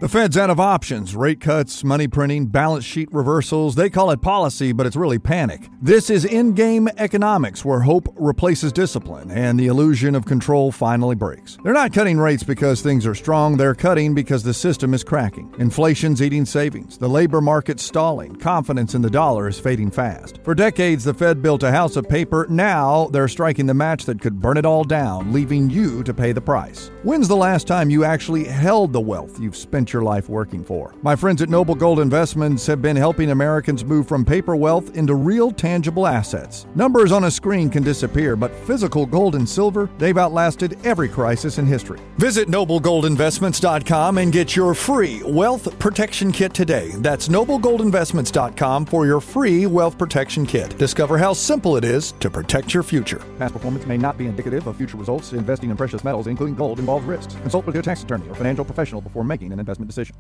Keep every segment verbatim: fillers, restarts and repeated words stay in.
The Fed's out of options. Rate cuts, money printing, balance sheet reversals. They call it policy, but it's really panic. This is in-game economics, where hope replaces discipline and the illusion of control finally breaks. They're not cutting rates because things are strong. They're cutting because the system is cracking. Inflation's eating savings. The labor market's stalling. Confidence in the dollar is fading fast. For decades, the Fed built a house of paper. Now they're striking the match that could burn it all down, leaving you to pay the price. When's the last time you actually held the wealth you've spent your life working for? My friends at Noble Gold Investments have been helping Americans move from paper wealth into real tangible assets. Numbers on a screen can disappear, but physical gold and silver, they've outlasted every crisis in history. Visit noble gold investments dot com and get your free wealth protection kit today. That's noble gold investments dot com for your free wealth protection kit. Discover how simple it is to protect your future. Past performance may not be indicative of future results. Investing in precious metals, including gold, involves risks. Consult with your tax attorney or financial professional before making an investment decision.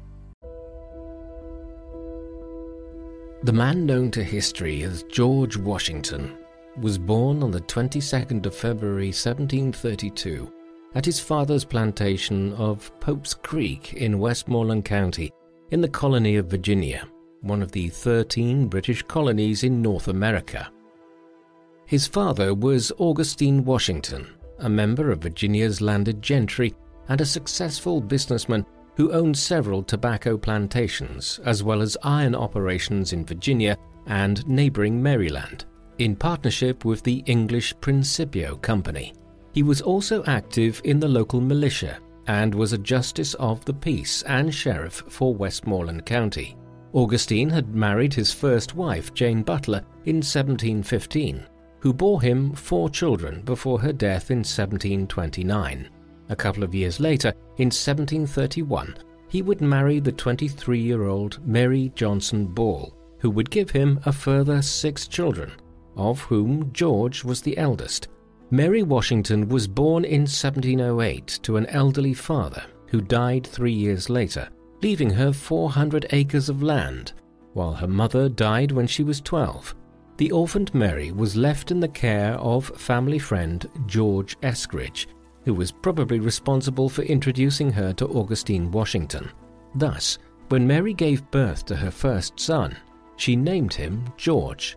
The man known to history as George Washington was born on the twenty-second of February seventeen thirty-two at his father's plantation of Pope's Creek in Westmoreland County in the colony of Virginia, one of the thirteen British colonies in North America. His father was Augustine Washington, a member of Virginia's landed gentry and a successful businessman who owned several tobacco plantations as well as iron operations in Virginia and neighboring Maryland, in partnership with the English Principio Company. He was also active in the local militia and was a justice of the peace and sheriff for Westmoreland County. Augustine had married his first wife, Jane Butler, in seventeen fifteen, who bore him four children before her death in seventeen twenty-nine. A couple of years later, in seventeen thirty-one, he would marry the twenty-three-year-old Mary Johnson Ball, who would give him a further six children, of whom George was the eldest. Mary Washington was born in seventeen oh eight to an elderly father who died three years later, leaving her four hundred acres of land, while her mother died when she was twelve. The orphaned Mary was left in the care of family friend George Eskridge, who was probably responsible for introducing her to Augustine Washington. Thus, when Mary gave birth to her first son, she named him George.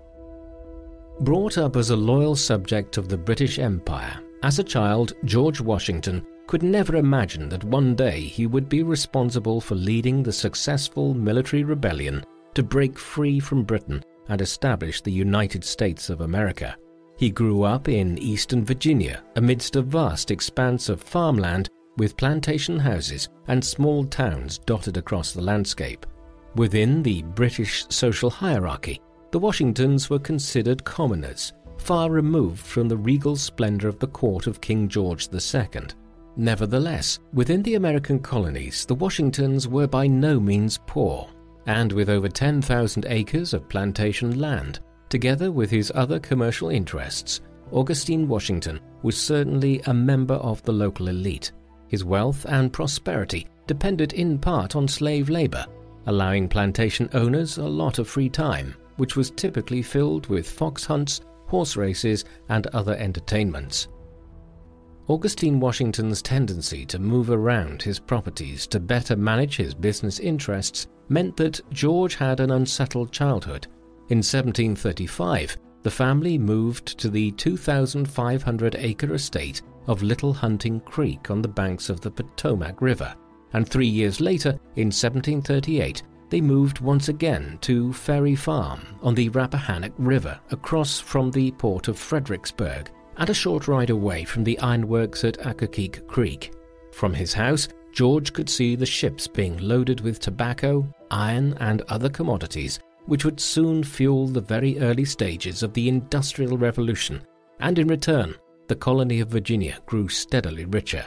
Brought up as a loyal subject of the British Empire, as a child, George Washington could never imagine that one day he would be responsible for leading the successful military rebellion to break free from Britain and establish the United States of America. He grew up in eastern Virginia amidst a vast expanse of farmland with plantation houses and small towns dotted across the landscape. Within the British social hierarchy, the Washingtons were considered commoners, far removed from the regal splendor of the court of King George the Second. Nevertheless, within the American colonies, the Washingtons were by no means poor, and with over ten thousand acres of plantation land, together with his other commercial interests, Augustine Washington was certainly a member of the local elite. His wealth and prosperity depended in part on slave labor, allowing plantation owners a lot of free time, which was typically filled with fox hunts, horse races, and other entertainments. Augustine Washington's tendency to move around his properties to better manage his business interests meant that George had an unsettled childhood. In seventeen thirty-five, the family moved to the two thousand five hundred acre estate of Little Hunting Creek on the banks of the Potomac River, and three years later, in seventeen thirty-eight, they moved once again to Ferry Farm on the Rappahannock River across from the port of Fredericksburg and a short ride away from the ironworks at Accokeek Creek. From his house, George could see the ships being loaded with tobacco, iron, and other commodities, which would soon fuel the very early stages of the Industrial Revolution, and in return, the colony of Virginia grew steadily richer.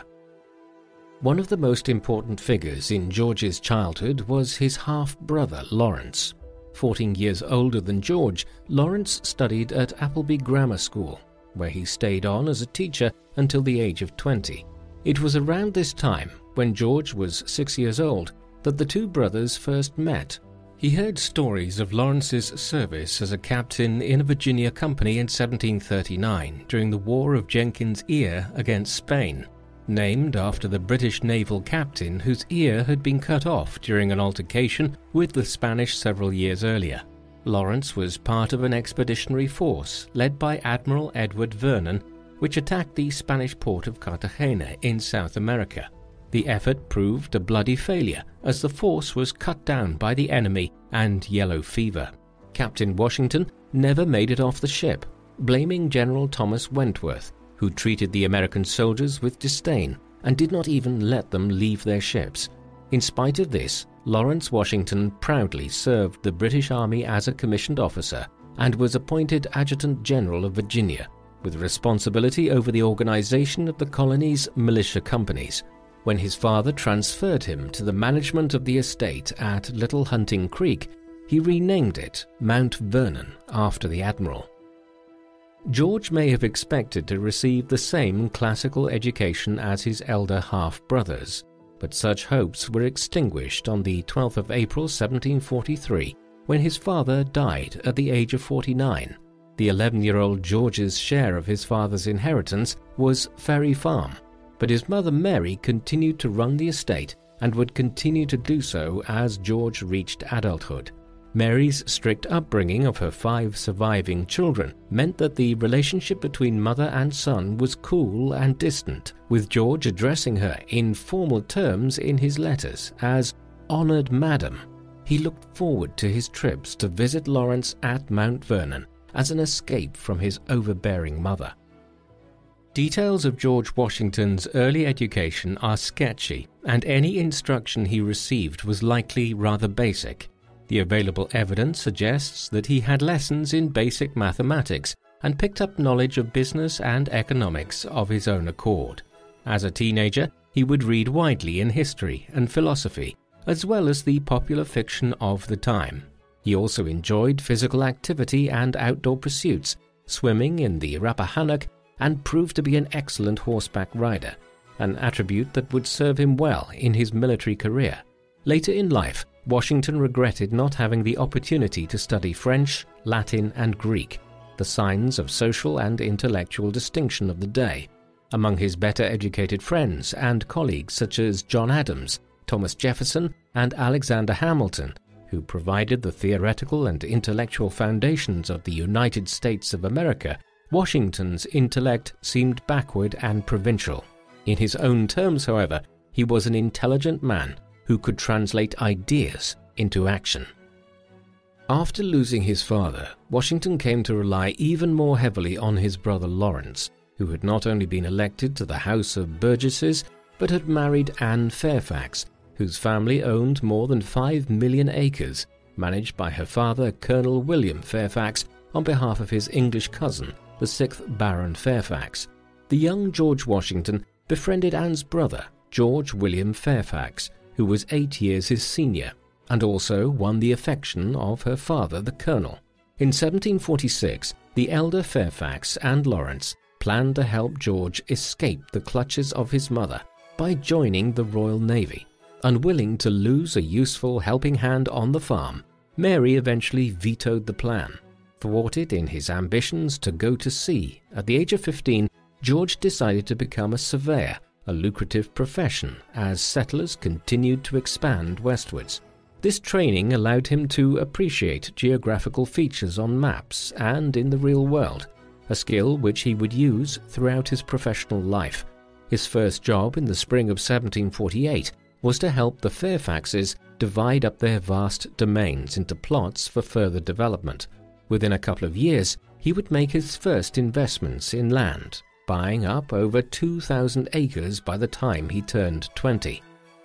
One of the most important figures in George's childhood was his half-brother Lawrence. Fourteen years older than George, Lawrence studied at Appleby Grammar School, where he stayed on as a teacher until the age of twenty. It was around this time, when George was six years old, that the two brothers first met. He heard stories of Lawrence's service as a captain in a Virginia company in seventeen thirty-nine during the War of Jenkins' Ear against Spain. named after the British naval captain whose ear had been cut off during an altercation with the Spanish several years earlier. Lawrence was part of an expeditionary force led by Admiral Edward Vernon, which attacked the Spanish port of Cartagena in South America. The effort proved a bloody failure as the force was cut down by the enemy and yellow fever. Captain Washington never made it off the ship, blaming General Thomas Wentworth, who treated the American soldiers with disdain and did not even let them leave their ships. In spite of this, Lawrence Washington proudly served the British Army as a commissioned officer and was appointed Adjutant General of Virginia, with responsibility over the organization of the colony's militia companies. When his father transferred him to the management of the estate at Little Hunting Creek, he renamed it Mount Vernon after the admiral. George may have expected to receive the same classical education as his elder half-brothers, but such hopes were extinguished on the twelfth of April seventeen forty-three, when his father died at the age of forty-nine. The eleven-year-old George's share of his father's inheritance was Ferry Farm, but his mother Mary continued to run the estate and would continue to do so as George reached adulthood. Mary's strict upbringing of her five surviving children meant that the relationship between mother and son was cool and distant, with George addressing her in formal terms in his letters as "Honored Madam." He looked forward to his trips to visit Lawrence at Mount Vernon as an escape from his overbearing mother. Details of George Washington's early education are sketchy, and any instruction he received was likely rather basic. The available evidence suggests that he had lessons in basic mathematics and picked up knowledge of business and economics of his own accord. As a teenager, he would read widely in history and philosophy, as well as the popular fiction of the time. He also enjoyed physical activity and outdoor pursuits, swimming in the Rappahannock, and proved to be an excellent horseback rider, an attribute that would serve him well in his military career. Later in life, Washington regretted not having the opportunity to study French, Latin, and Greek, the signs of social and intellectual distinction of the day. Among his better educated friends and colleagues such as John Adams, Thomas Jefferson, and Alexander Hamilton, who provided the theoretical and intellectual foundations of the United States of America, Washington's intellect seemed backward and provincial. In his own terms, however, he was an intelligent man who could translate ideas into action. After losing his father, Washington came to rely even more heavily on his brother Lawrence, who had not only been elected to the House of Burgesses, but had married Anne Fairfax, whose family owned more than five million acres, managed by her father, Colonel William Fairfax, on behalf of his English cousin, the sixth Baron Fairfax. The young George Washington befriended Anne's brother, George William Fairfax, who was eight years his senior, and also won the affection of her father, the colonel. In seventeen forty-six, the elder Fairfax and Lawrence planned to help George escape the clutches of his mother by joining the Royal Navy. Unwilling to lose a useful helping hand on the farm, Mary eventually vetoed the plan. Thwarted in his ambitions to go to sea, at the age of fifteen, George decided to become a surveyor, a lucrative profession as settlers continued to expand westwards. This training allowed him to appreciate geographical features on maps and in the real world, a skill which he would use throughout his professional life. His first job in the spring of seventeen forty-eight was to help the Fairfaxes divide up their vast domains into plots for further development. Within a couple of years, he would make his first investments in land, buying up over two thousand acres by the time he turned twenty.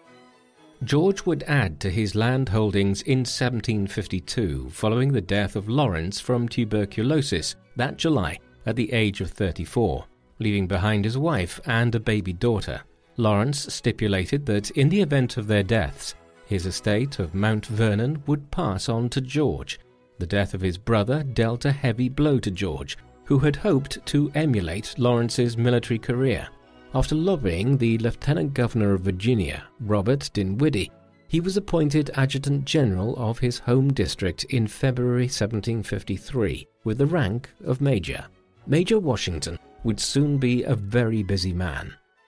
George would add to his land holdings in seventeen fifty-two following the death of Lawrence from tuberculosis that July at the age of thirty-four, leaving behind his wife and a baby daughter. Lawrence stipulated that in the event of their deaths, his estate of Mount Vernon would pass on to George. The death of his brother dealt a heavy blow to George, who had hoped to emulate Lawrence's military career. After lobbying the Lieutenant Governor of Virginia, Robert Dinwiddie, he was appointed Adjutant General of his home district in February seventeen fifty-three, with the rank of Major. Major Washington would soon be a very busy man.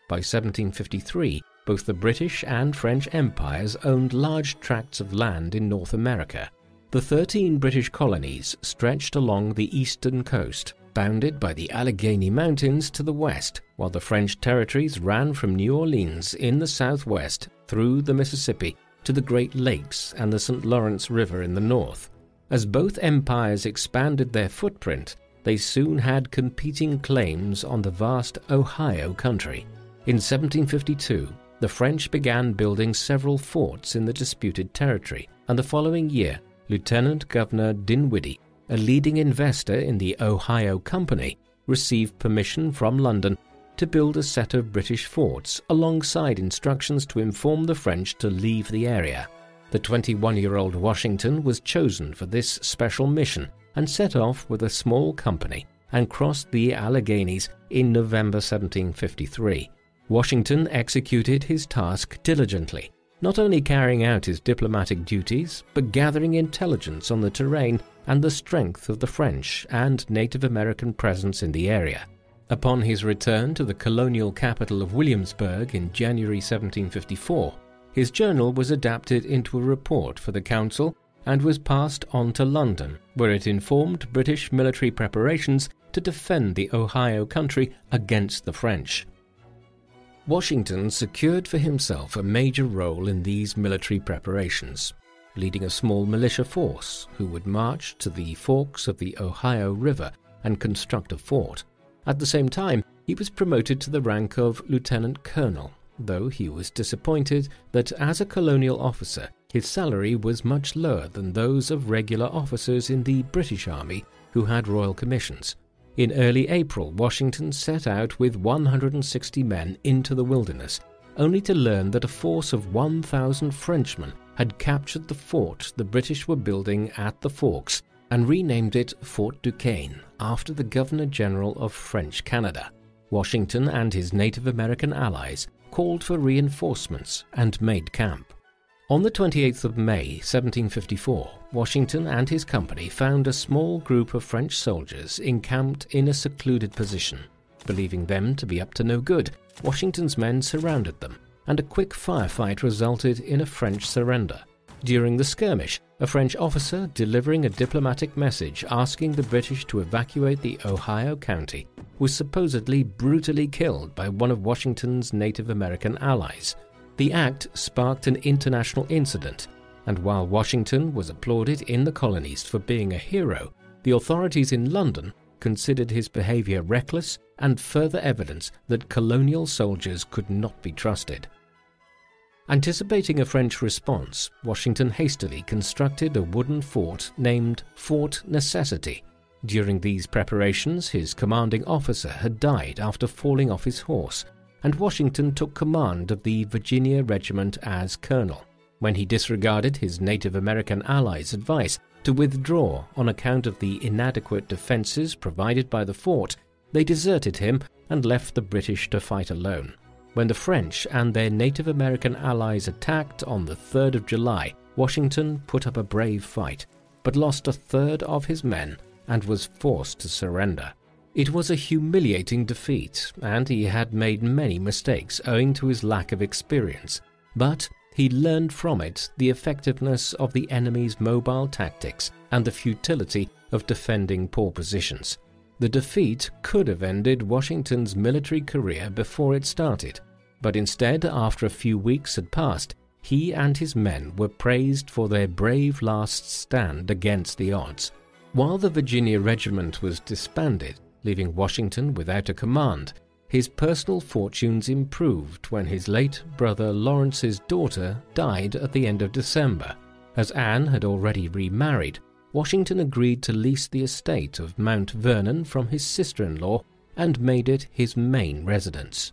By seventeen fifty-three, both the British and French empires owned large tracts of land in North America. The thirteen British colonies stretched along the eastern coast, bounded by the Allegheny Mountains to the west, while the French territories ran from New Orleans in the southwest through the Mississippi to the Great Lakes and the Saint Lawrence River in the north. As both empires expanded their footprint, they soon had competing claims on the vast Ohio country. In seventeen fifty-two, the French began building several forts in the disputed territory, and the following year, Lieutenant Governor Dinwiddie, a leading investor in the Ohio Company, received permission from London to build a set of British forts alongside instructions to inform the French to leave the area. The twenty-one-year-old Washington was chosen for this special mission and set off with a small company and crossed the Alleghenies in November seventeen fifty-three. Washington executed his task diligently, not only carrying out his diplomatic duties, but gathering intelligence on the terrain and the strength of the French and Native American presence in the area. Upon his return to the colonial capital of Williamsburg in January seventeen fifty-four, his journal was adapted into a report for the council and was passed on to London, where it informed British military preparations to defend the Ohio country against the French. Washington secured for himself a major role in these military preparations, leading a small militia force who would march to the forks of the Ohio River and construct a fort. At the same time, he was promoted to the rank of lieutenant colonel, though he was disappointed that as a colonial officer, his salary was much lower than those of regular officers in the British Army who had royal commissions. In early April, Washington set out with one hundred sixty men into the wilderness, only to learn that a force of one thousand Frenchmen had captured the fort the British were building at the Forks and renamed it Fort Duquesne after the Governor-General of French Canada. Washington and his Native American allies called for reinforcements and made camp. On the twenty-eighth of May, seventeen fifty-four, Washington and his company found a small group of French soldiers encamped in a secluded position. Believing them to be up to no good, Washington's men surrounded them, and a quick firefight resulted in a French surrender. During the skirmish, a French officer delivering a diplomatic message asking the British to evacuate the Ohio County was supposedly brutally killed by one of Washington's Native American allies. The act sparked an international incident, and while Washington was applauded in the colonies for being a hero, the authorities in London considered his behavior reckless and further evidence that colonial soldiers could not be trusted. Anticipating a French response, Washington hastily constructed a wooden fort named Fort Necessity. During these preparations, his commanding officer had died after falling off his horse, and Washington took command of the Virginia Regiment as colonel. When he disregarded his Native American allies' advice to withdraw on account of the inadequate defenses provided by the fort, they deserted him and left the British to fight alone. When the French and their Native American allies attacked on the third of July, Washington put up a brave fight, but lost a third of his men and was forced to surrender. It was a humiliating defeat, and he had made many mistakes owing to his lack of experience, but he learned from it the effectiveness of the enemy's mobile tactics and the futility of defending poor positions. The defeat could have ended Washington's military career before it started, but instead, after a few weeks had passed, he and his men were praised for their brave last stand against the odds. While the Virginia Regiment was disbanded, leaving Washington without a command, his personal fortunes improved when his late brother Lawrence's daughter died at the end of December. As Anne had already remarried, Washington agreed to lease the estate of Mount Vernon from his sister-in-law and made it his main residence.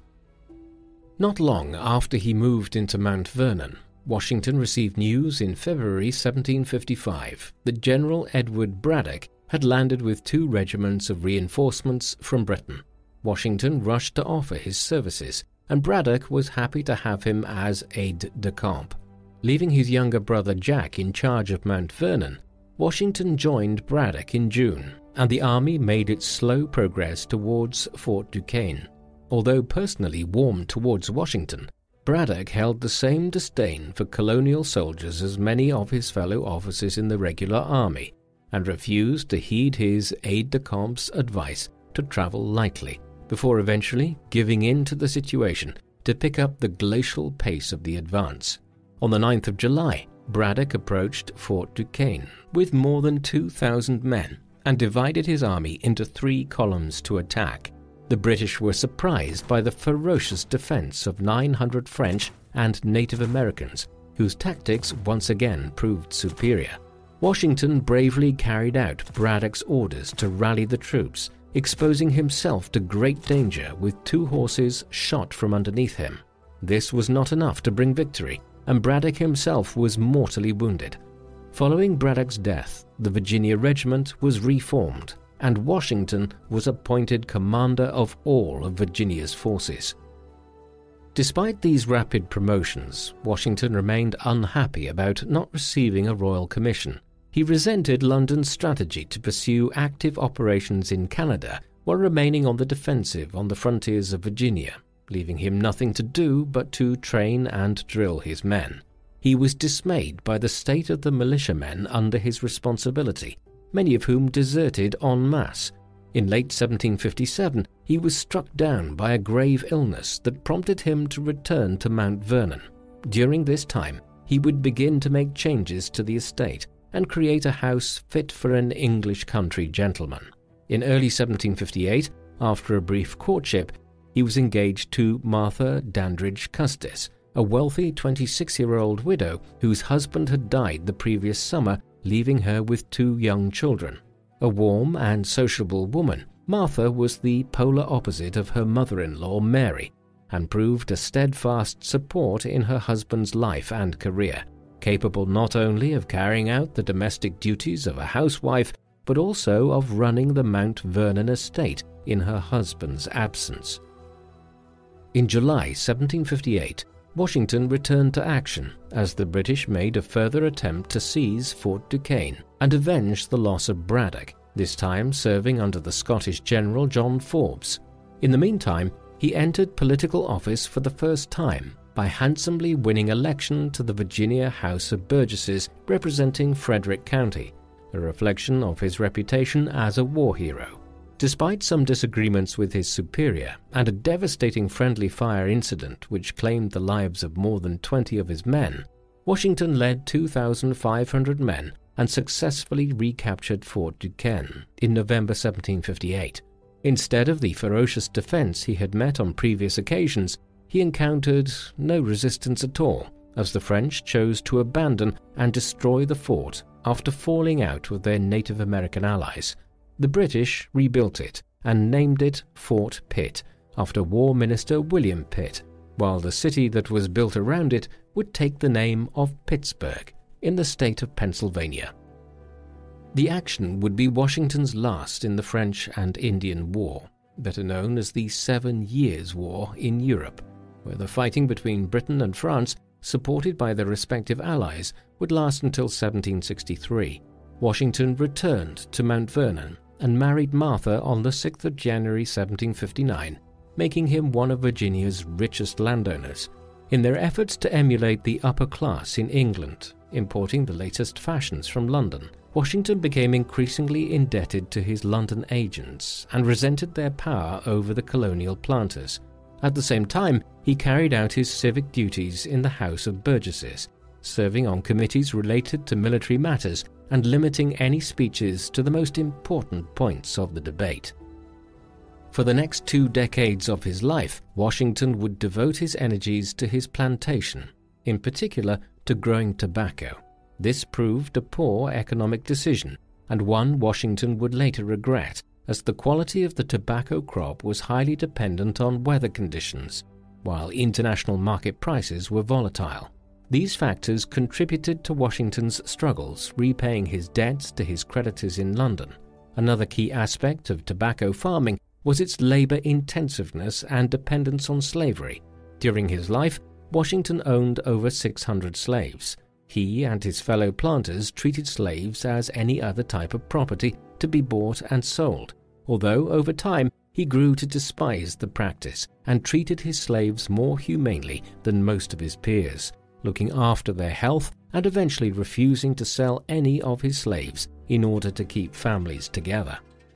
Not long after he moved into Mount Vernon, Washington received news in February seventeen fifty-five that General Edward Braddock had landed with two regiments of reinforcements from Britain. Washington rushed to offer his services, and Braddock was happy to have him as aide-de-camp. Leaving his younger brother Jack in charge of Mount Vernon, Washington joined Braddock in June, and the army made its slow progress towards Fort Duquesne. Although personally warm towards Washington, Braddock held the same disdain for colonial soldiers as many of his fellow officers in the regular army, and refused to heed his aide-de-camp's advice to travel lightly, before eventually giving in to the situation to pick up the glacial pace of the advance. On the ninth of July, Braddock approached Fort Duquesne with more than two thousand men and divided his army into three columns to attack. The British were surprised by the ferocious defense of nine hundred French and Native Americans, whose tactics once again proved superior. Washington bravely carried out Braddock's orders to rally the troops, exposing himself to great danger with two horses shot from underneath him. This was not enough to bring victory, and Braddock himself was mortally wounded. Following Braddock's death, the Virginia Regiment was reformed, and Washington was appointed commander of all of Virginia's forces. Despite these rapid promotions, Washington remained unhappy about not receiving a royal commission. He resented London's strategy to pursue active operations in Canada while remaining on the defensive on the frontiers of Virginia, leaving him nothing to do but to train and drill his men. He was dismayed by the state of the militiamen under his responsibility, many of whom deserted en masse. In late seventeen fifty-seven, he was struck down by a grave illness that prompted him to return to Mount Vernon. During this time, he would begin to make changes to the estate and create a house fit for an English country gentleman. In early seventeen fifty-eight, after a brief courtship, he was engaged to Martha Dandridge Custis, a wealthy twenty-six-year-old widow whose husband had died the previous summer, leaving her with two young children. A warm and sociable woman, Martha was the polar opposite of her mother-in-law Mary, and proved a steadfast support in her husband's life and career, capable not only of carrying out the domestic duties of a housewife, but also of running the Mount Vernon estate in her husband's absence. In July seventeen fifty-eight, Washington returned to action as the British made a further attempt to seize Fort Duquesne and avenge the loss of Braddock, this time serving under the Scottish General John Forbes. In the meantime, he entered political office for the first time by handsomely winning election to the Virginia House of Burgesses representing Frederick County, a reflection of his reputation as a war hero. Despite some disagreements with his superior and a devastating friendly fire incident which claimed the lives of more than twenty of his men, Washington led two thousand five hundred men and successfully recaptured Fort Duquesne in November seventeen fifty-eight. Instead of the ferocious defense he had met on previous occasions, he encountered no resistance at all, as the French chose to abandon and destroy the fort after falling out with their Native American allies. The British rebuilt it and named it Fort Pitt, after War Minister William Pitt, while the city that was built around it would take the name of Pittsburgh, in the state of Pennsylvania. The action would be Washington's last in the French and Indian War, better known as the Seven Years' War in Europe, where the fighting between Britain and France, supported by their respective allies, would last until seventeen sixty-three. Washington returned to Mount Vernon and married Martha on the sixth of January seventeen fifty-nine, making him one of Virginia's richest landowners. In their efforts to emulate the upper class in England, importing the latest fashions from London, Washington became increasingly indebted to his London agents and resented their power over the colonial planters. At the same time, he carried out his civic duties in the House of Burgesses, serving on committees related to military matters and limiting any speeches to the most important points of the debate. For the next two decades of his life, Washington would devote his energies to his plantation, in particular to growing tobacco. This proved a poor economic decision, and one Washington would later regret, as the quality of the tobacco crop was highly dependent on weather conditions, while international market prices were volatile. These factors contributed to Washington's struggles repaying his debts to his creditors in London. Another key aspect of tobacco farming was its labor-intensiveness and dependence on slavery. During his life, Washington owned over six hundred slaves. He and his fellow planters treated slaves as any other type of property to be bought and sold, although over time he grew to despise the practice and treated his slaves more humanely than most of his peers, looking after their health and eventually refusing to sell any of his slaves in order to keep families together.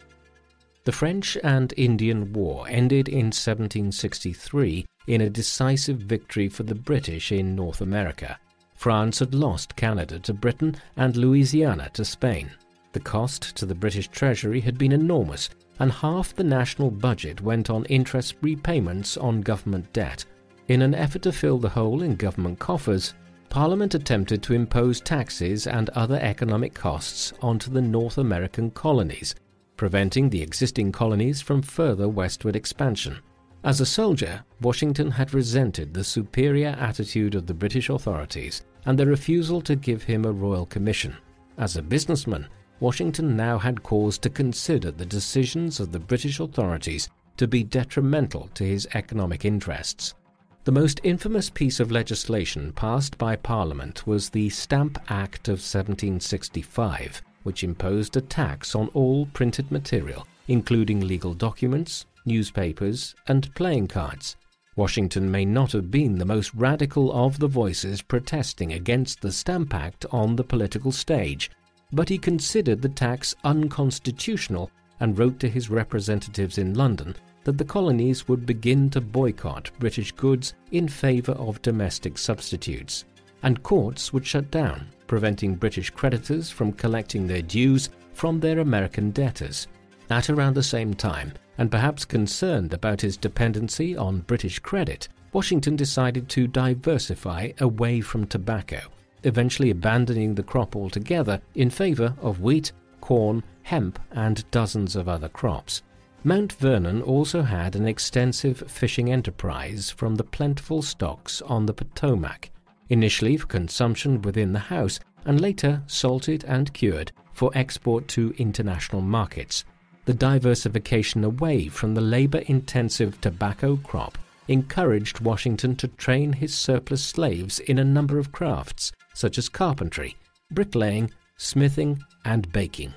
The French and Indian War ended in seventeen sixty-three in a decisive victory for the British in North America. France had lost Canada to Britain and Louisiana to Spain. The cost to the British Treasury had been enormous, and half the national budget went on interest repayments on government debt. In an effort to fill the hole in government coffers, Parliament attempted to impose taxes and other economic costs onto the North American colonies, preventing the existing colonies from further westward expansion. As a soldier, Washington had resented the superior attitude of the British authorities and their refusal to give him a royal commission. As a businessman, Washington now had cause to consider the decisions of the British authorities to be detrimental to his economic interests. The most infamous piece of legislation passed by Parliament was the Stamp Act of seventeen sixty-five, which imposed a tax on all printed material, including legal documents, newspapers, and playing cards. Washington may not have been the most radical of the voices protesting against the Stamp Act on the political stage, but he considered the tax unconstitutional and wrote to his representatives in London that the colonies would begin to boycott British goods in favour of domestic substitutes, and courts would shut down, preventing British creditors from collecting their dues from their American debtors. At around the same time, and perhaps concerned about his dependency on British credit, Washington decided to diversify away from tobacco, eventually abandoning the crop altogether in favour of wheat, corn, hemp, and dozens of other crops. Mount Vernon also had an extensive fishing enterprise from the plentiful stocks on the Potomac, initially for consumption within the house and later salted and cured for export to international markets. The diversification away from the labor-intensive tobacco crop encouraged Washington to train his surplus slaves in a number of crafts, such as carpentry, bricklaying, smithing, and baking.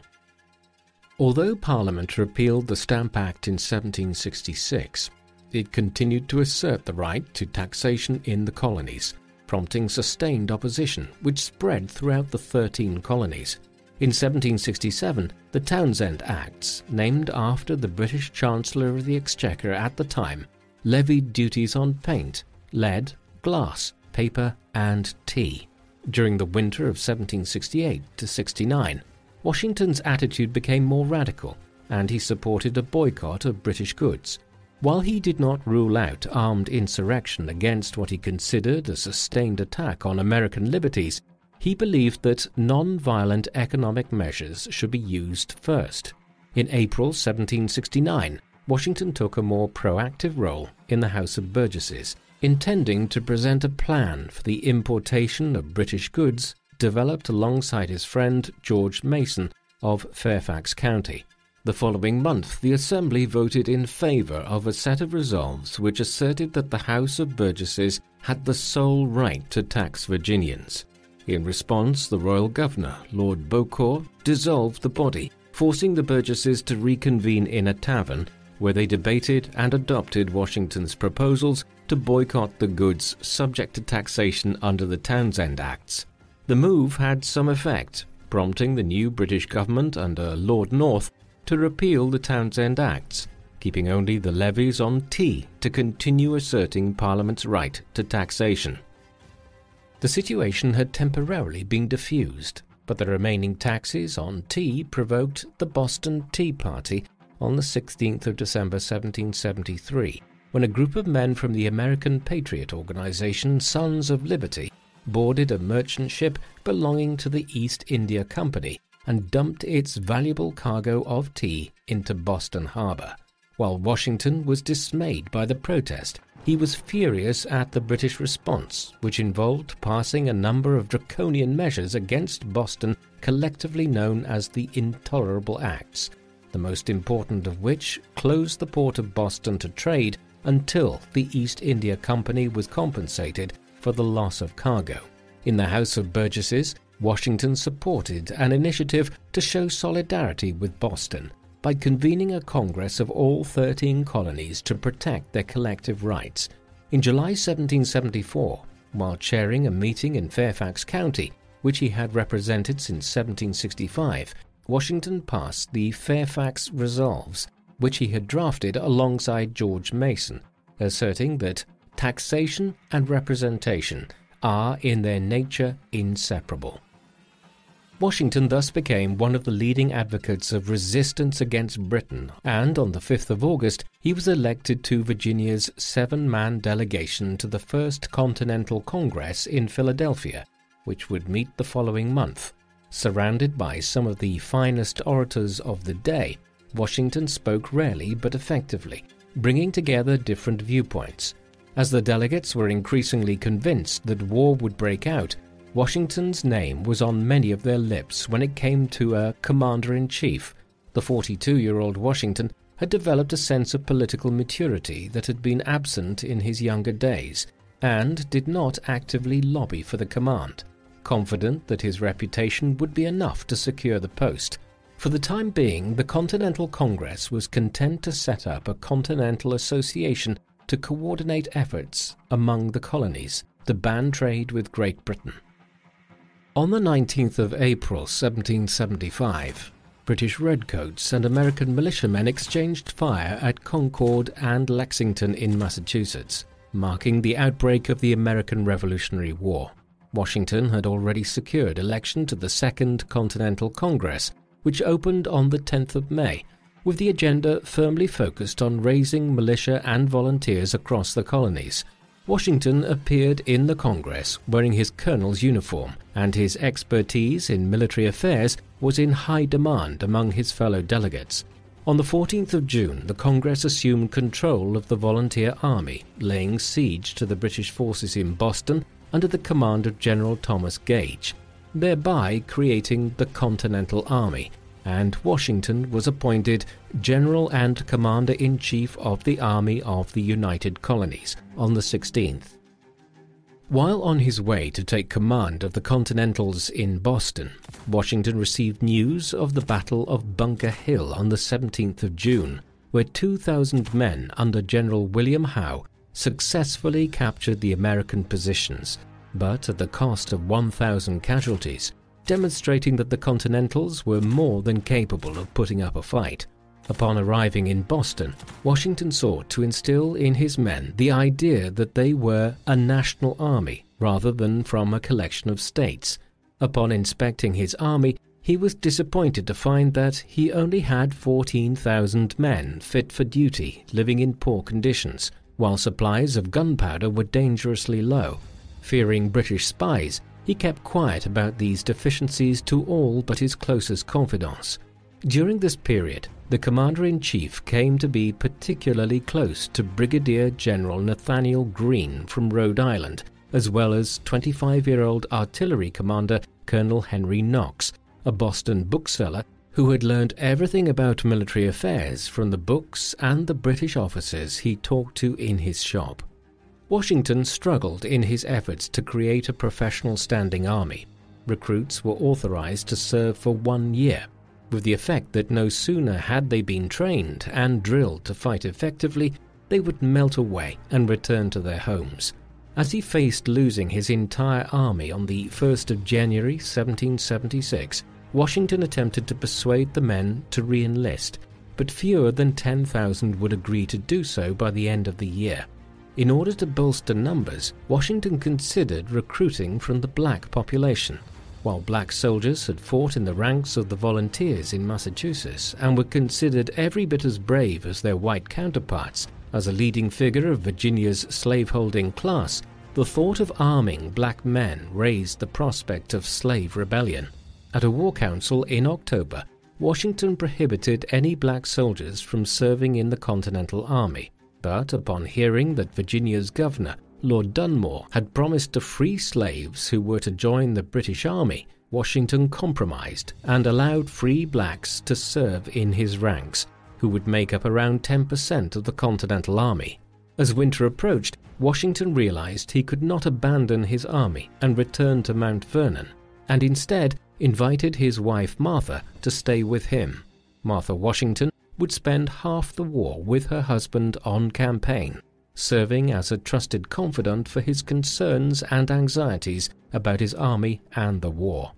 Although Parliament repealed the Stamp Act in seventeen sixty-six, it continued to assert the right to taxation in the colonies, prompting sustained opposition which spread throughout the thirteen colonies. In seventeen sixty-seven, the Townshend Acts, named after the British Chancellor of the Exchequer at the time, levied duties on paint, lead, glass, paper, and tea. During the winter of seventeen sixty-eight to sixty-nine, Washington's attitude became more radical, and he supported a boycott of British goods. While he did not rule out armed insurrection against what he considered a sustained attack on American liberties, he believed that non-violent economic measures should be used first. In April seventeen sixty-nine, Washington took a more proactive role in the House of Burgesses, intending to present a plan for the importation of British goods developed alongside his friend George Mason of Fairfax County. The following month, the Assembly voted in favour of a set of resolves which asserted that the House of Burgesses had the sole right to tax Virginians. In response, the royal governor, Lord Beaucourt, dissolved the body, forcing the Burgesses to reconvene in a tavern, where they debated and adopted Washington's proposals to boycott the goods subject to taxation under the Townshend Acts. The move had some effect, prompting the new British government under Lord North to repeal the Townshend Acts, keeping only the levies on tea to continue asserting Parliament's right to taxation. The situation had temporarily been diffused, but the remaining taxes on tea provoked the Boston Tea Party on the sixteenth of December seventeen seventy-three, when a group of men from the American patriot organization Sons of Liberty boarded a merchant ship belonging to the East India Company and dumped its valuable cargo of tea into Boston Harbor. While Washington was dismayed by the protest, he was furious at the British response, which involved passing a number of draconian measures against Boston collectively known as the Intolerable Acts, the most important of which closed the port of Boston to trade until the East India Company was compensated for the loss of cargo. In the House of Burgesses, Washington supported an initiative to show solidarity with Boston by by convening a congress of all thirteen colonies to protect their collective rights. In July seventeen seventy-four, while chairing a meeting in Fairfax County, which he had represented since seventeen sixty-five, Washington passed the Fairfax Resolves, which he had drafted alongside George Mason, asserting that taxation and representation are in their nature inseparable. Washington thus became one of the leading advocates of resistance against Britain, and on the fifth of August he was elected to Virginia's seven-man delegation to the First Continental Congress in Philadelphia, which would meet the following month. Surrounded by some of the finest orators of the day, Washington spoke rarely but effectively, bringing together different viewpoints. As the delegates were increasingly convinced that war would break out, Washington's name was on many of their lips when it came to a commander-in-chief. The forty-two-year-old Washington had developed a sense of political maturity that had been absent in his younger days, and did not actively lobby for the command, confident that his reputation would be enough to secure the post. For the time being, the Continental Congress was content to set up a continental association to coordinate efforts among the colonies to ban trade with Great Britain. On the nineteenth of April seventeen seventy-five, British redcoats and American militiamen exchanged fire at Concord and Lexington in Massachusetts, marking the outbreak of the American Revolutionary War. Washington had already secured election to the Second Continental Congress, which opened on the tenth of May, with the agenda firmly focused on raising militia and volunteers across the colonies. Washington appeared in the Congress wearing his colonel's uniform, and his expertise in military affairs was in high demand among his fellow delegates. On the fourteenth of June, the Congress assumed control of the volunteer army, laying siege to the British forces in Boston under the command of General Thomas Gage, thereby creating the Continental Army, and Washington was appointed General and Commander-in-Chief of the Army of the United Colonies on the sixteenth. While on his way to take command of the Continentals in Boston, Washington received news of the Battle of Bunker Hill on the seventeenth of June, where two thousand men under General William Howe successfully captured the American positions, but at the cost of one thousand casualties, demonstrating that the Continentals were more than capable of putting up a fight. Upon arriving in Boston, Washington sought to instill in his men the idea that they were a national army rather than from a collection of states. Upon inspecting his army, he was disappointed to find that he only had fourteen thousand men fit for duty, living in poor conditions, while supplies of gunpowder were dangerously low. Fearing British spies, he kept quiet about these deficiencies to all but his closest confidants. During this period, the Commander-in-Chief came to be particularly close to Brigadier General Nathaniel Greene from Rhode Island, as well as twenty-five-year-old artillery commander Colonel Henry Knox, a Boston bookseller who had learned everything about military affairs from the books and the British officers he talked to in his shop. Washington struggled in his efforts to create a professional standing army. Recruits were authorized to serve for one year, with the effect that no sooner had they been trained and drilled to fight effectively, they would melt away and return to their homes. As he faced losing his entire army on the first of January seventeen seventy-six, Washington attempted to persuade the men to re-enlist, but fewer than ten thousand would agree to do so by the end of the year. In order to bolster numbers, Washington considered recruiting from the black population. While black soldiers had fought in the ranks of the volunteers in Massachusetts and were considered every bit as brave as their white counterparts, as a leading figure of Virginia's slaveholding class, the thought of arming black men raised the prospect of slave rebellion. At a war council in October, Washington prohibited any black soldiers from serving in the Continental Army. But upon hearing that Virginia's governor, Lord Dunmore, had promised to free slaves who were to join the British Army, Washington compromised and allowed free blacks to serve in his ranks, who would make up around ten percent of the Continental Army. As winter approached, Washington realized he could not abandon his army and return to Mount Vernon, and instead invited his wife Martha to stay with him. Martha Washington would spend half the war with her husband on campaign, serving as a trusted confidant for his concerns and anxieties about his army and the war.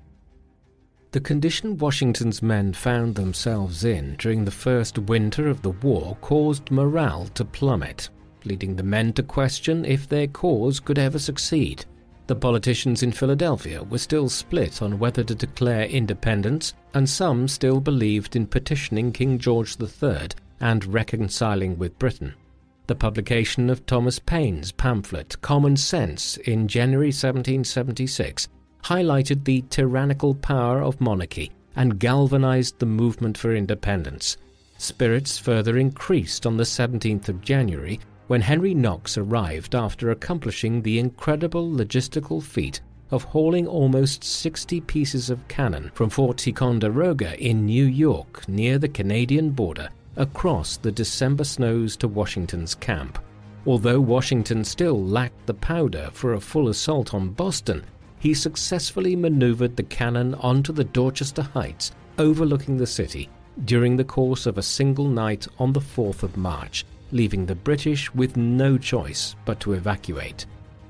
The condition Washington's men found themselves in during the first winter of the war caused morale to plummet, leading the men to question if their cause could ever succeed. The politicians in Philadelphia were still split on whether to declare independence, and some still believed in petitioning King George the Third and reconciling with Britain. The publication of Thomas Paine's pamphlet Common Sense in January seventeen seventy-six highlighted the tyrannical power of monarchy and galvanized the movement for independence. Spirits further increased on the seventeenth of January when Henry Knox arrived after accomplishing the incredible logistical feat of hauling almost sixty pieces of cannon from Fort Ticonderoga in New York near the Canadian border across the December snows to Washington's camp. Although Washington still lacked the powder for a full assault on Boston, he successfully maneuvered the cannon onto the Dorchester Heights overlooking the city during the course of a single night on the fourth of March, leaving the British with no choice but to evacuate.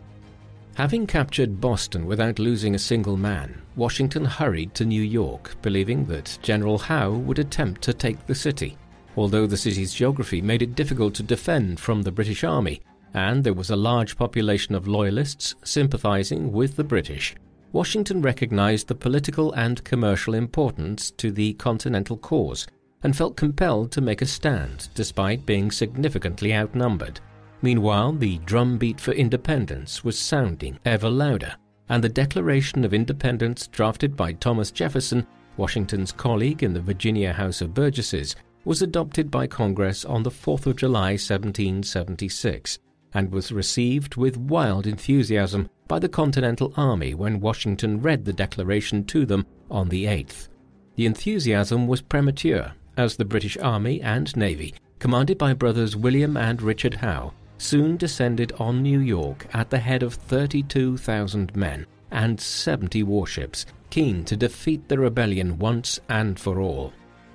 Having captured Boston without losing a single man, Washington hurried to New York, believing that General Howe would attempt to take the city. Although the city's geography made it difficult to defend from the British Army, and there was a large population of loyalists sympathizing with the British, Washington recognized the political and commercial importance to the Continental cause and felt compelled to make a stand despite being significantly outnumbered. Meanwhile, the drumbeat for independence was sounding ever louder, and the Declaration of Independence drafted by Thomas Jefferson, Washington's colleague in the Virginia House of Burgesses, was adopted by Congress on the fourth of July seventeen seventy-six, and was received with wild enthusiasm by the Continental Army when Washington read the declaration to them on the eighth. The enthusiasm was premature, as the British Army and Navy, commanded by brothers William and Richard Howe, soon descended on New York at the head of thirty-two thousand men and seventy warships, keen to defeat the rebellion once and for all.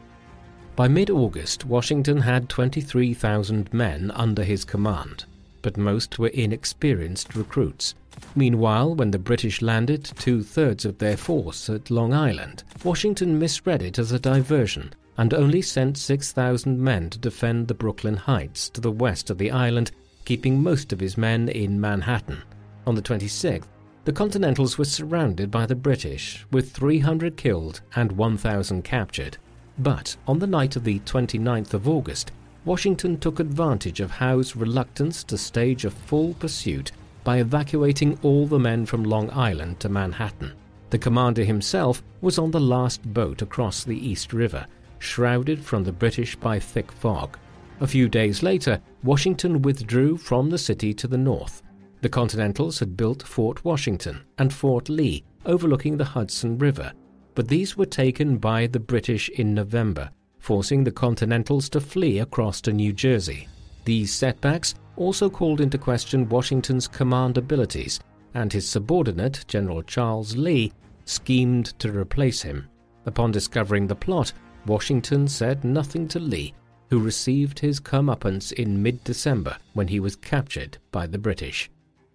By mid-August, Washington had twenty-three thousand men under his command, but most were inexperienced recruits. Meanwhile, when the British landed two-thirds of their force at Long Island, Washington misread it as a diversion and only sent six thousand men to defend the Brooklyn Heights to the west of the island, keeping most of his men in Manhattan. On the twenty-sixth, the Continentals were surrounded by the British, with three hundred killed and one thousand captured. But on the night of the twenty-ninth of August, Washington took advantage of Howe's reluctance to stage a full pursuit by evacuating all the men from Long Island to Manhattan. The commander himself was on the last boat across the East River, shrouded from the British by thick fog. A few days later, Washington withdrew from the city to the north. The Continentals had built Fort Washington and Fort Lee overlooking the Hudson River, but these were taken by the British in November, forcing the Continentals to flee across to New Jersey. These setbacks also called into question Washington's command abilities, and his subordinate, General Charles Lee, schemed to replace him. Upon discovering the plot, Washington said nothing to Lee, who received his comeuppance in mid-December when he was captured by the British.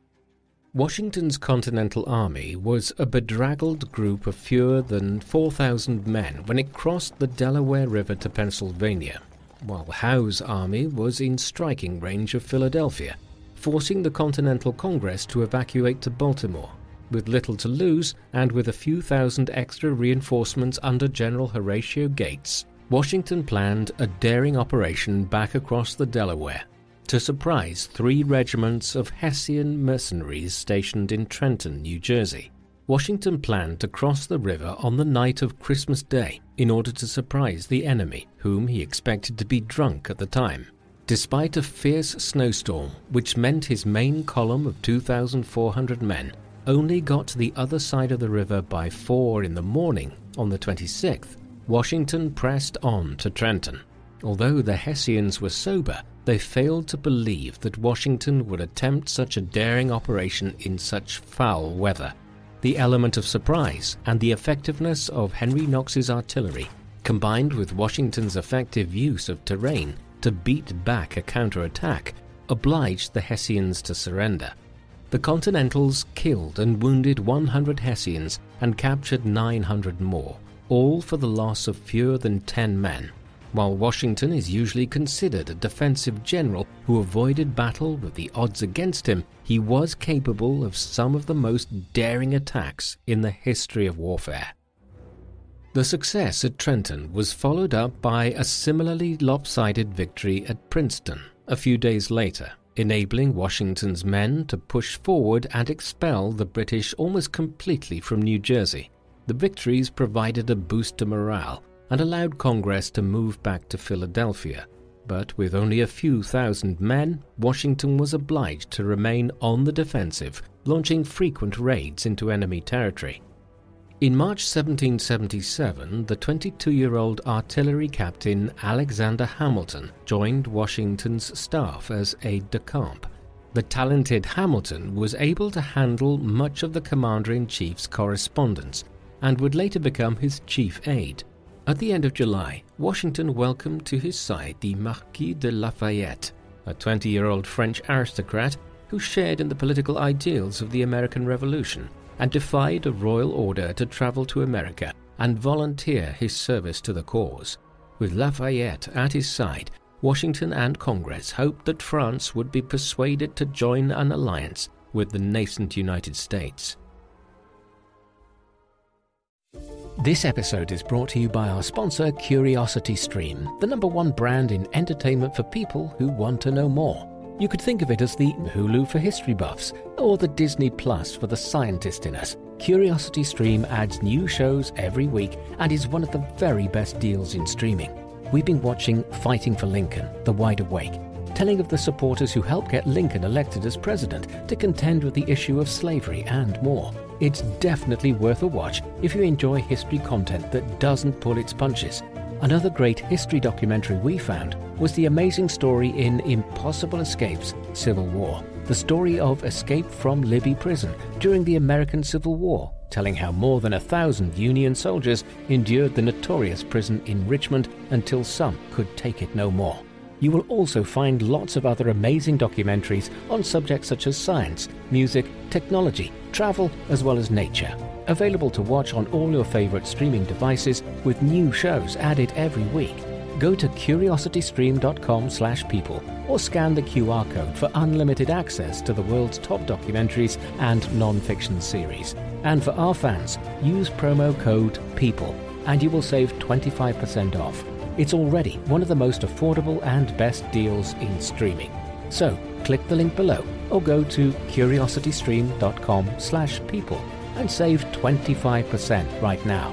Washington's Continental Army was a bedraggled group of fewer than four thousand men when it crossed the Delaware River to Pennsylvania, while Howe's army was in striking range of Philadelphia, forcing the Continental Congress to evacuate to Baltimore. With little to lose, and with a few thousand extra reinforcements under General Horatio Gates, Washington planned a daring operation back across the Delaware to surprise three regiments of Hessian mercenaries stationed in Trenton, New Jersey. Washington planned to cross the river on the night of Christmas Day in order to surprise the enemy, whom he expected to be drunk at the time. Despite a fierce snowstorm, which meant his main column of two thousand four hundred men only got to the other side of the river by four in the morning on the twenty-sixth, Washington pressed on to Trenton. Although the Hessians were sober, they failed to believe that Washington would attempt such a daring operation in such foul weather. The element of surprise and the effectiveness of Henry Knox's artillery, combined with Washington's effective use of terrain to beat back a counterattack, obliged the Hessians to surrender. The Continentals killed and wounded one hundred Hessians and captured nine hundred more, all for the loss of fewer than ten men. While Washington is usually considered a defensive general who avoided battle with the odds against him, he was capable of some of the most daring attacks in the history of warfare. The success at Trenton was followed up by a similarly lopsided victory at Princeton a few days later, enabling Washington's men to push forward and expel the British almost completely from New Jersey. The victories provided a boost to morale and allowed Congress to move back to Philadelphia, but with only a few thousand men, Washington was obliged to remain on the defensive, launching frequent raids into enemy territory. In March seventeen seventy-seven, the twenty-two-year-old artillery captain Alexander Hamilton joined Washington's staff as aide-de-camp. The talented Hamilton was able to handle much of the commander-in-chief's correspondence and would later become his chief aide. At the end of July, Washington welcomed to his side the Marquis de Lafayette, a twenty-year-old French aristocrat who shared in the political ideals of the American Revolution and defied a royal order to travel to America and volunteer his service to the cause. With Lafayette at his side, Washington and Congress hoped that France would be persuaded to join an alliance with the nascent United States. This episode is brought to you by our sponsor CuriosityStream, the number one brand in entertainment for people who want to know more. You could think of it as the Hulu for history buffs, or the Disney Plus for the scientist in us. CuriosityStream adds new shows every week and is one of the very best deals in streaming. We've been watching Fighting for Lincoln, The Wide Awake, telling of the supporters who helped get Lincoln elected as president to contend with the issue of slavery and more. It's definitely worth a watch if you enjoy history content that doesn't pull its punches. Another great history documentary we found was the amazing story in Impossible Escapes, Civil War, the story of escape from Libby Prison during the American Civil War, telling how more than a thousand Union soldiers endured the notorious prison in Richmond until some could take it no more. You will also find lots of other amazing documentaries on subjects such as science, music, technology, travel, as well as nature. Available to watch on all your favorite streaming devices with new shows added every week. Go to curiositystream.com slash people or scan the Q R code for unlimited access to the world's top documentaries and non-fiction series. And for our fans, use promo code PEOPLE and you will save twenty-five percent off. It's already one of the most affordable and best deals in streaming. So click the link below or go to curiositystream.com slash people and save twenty-five percent right now.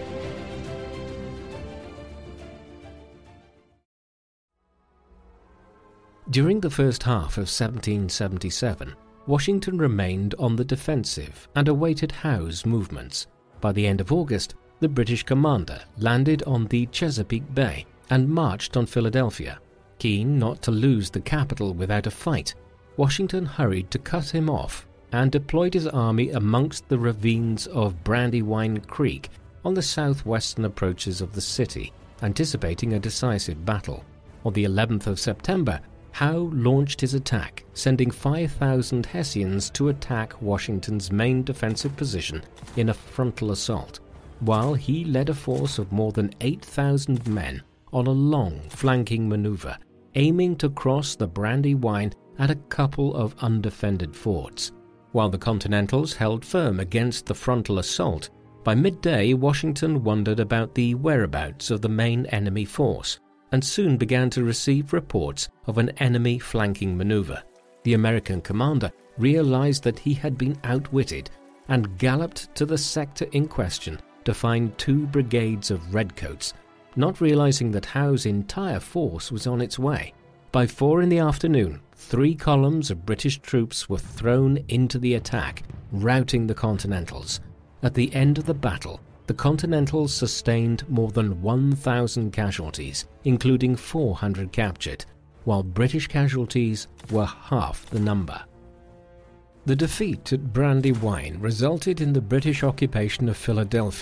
During the first half of seventeen seventy-seven, Washington remained on the defensive and awaited Howe's movements. By the end of August, the British commander landed on the Chesapeake Bay and marched on Philadelphia. Keen not to lose the capital without a fight, Washington hurried to cut him off and deployed his army amongst the ravines of Brandywine Creek on the southwestern approaches of the city, anticipating a decisive battle. On the eleventh of September, Howe launched his attack, sending five thousand Hessians to attack Washington's main defensive position in a frontal assault, while he led a force of more than eight thousand men on a long flanking maneuver, aiming to cross the Brandywine at a couple of undefended forts. While the Continentals held firm against the frontal assault, by midday Washington wondered about the whereabouts of the main enemy force and soon began to receive reports of an enemy flanking maneuver. The American commander realized that he had been outwitted and galloped to the sector in question to find two brigades of redcoats, not realizing that Howe's entire force was on its way. By four in the afternoon, three columns of British troops were thrown into the attack, routing the Continentals. At the end of the battle, the Continentals sustained more than one thousand casualties, including four hundred captured, while British casualties were half the number. The defeat at Brandywine resulted in the British occupation of Philadelphia,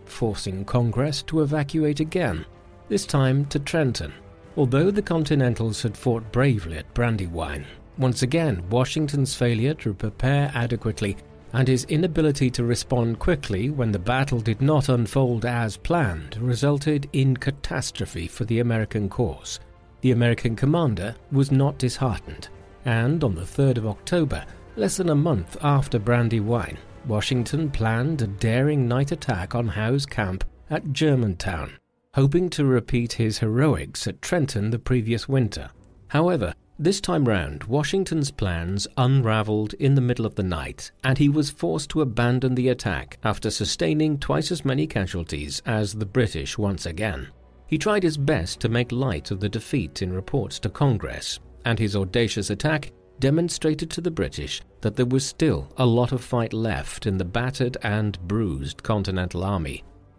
forcing Congress to evacuate again, this time to Trenton. Although the Continentals had fought bravely at Brandywine, once again Washington's failure to prepare adequately and his inability to respond quickly when the battle did not unfold as planned resulted in catastrophe for the American cause. The American commander was not disheartened, and on the third of October, less than a month after Brandywine, Washington planned a daring night attack on Howe's camp at Germantown, hoping to repeat his heroics at Trenton the previous winter. However, this time round, Washington's plans unraveled in the middle of the night, and he was forced to abandon the attack after sustaining twice as many casualties as the British once again. He tried his best to make light of the defeat in reports to Congress, and his audacious attack demonstrated to the British that there was still a lot of fight left in the battered and bruised Continental Army.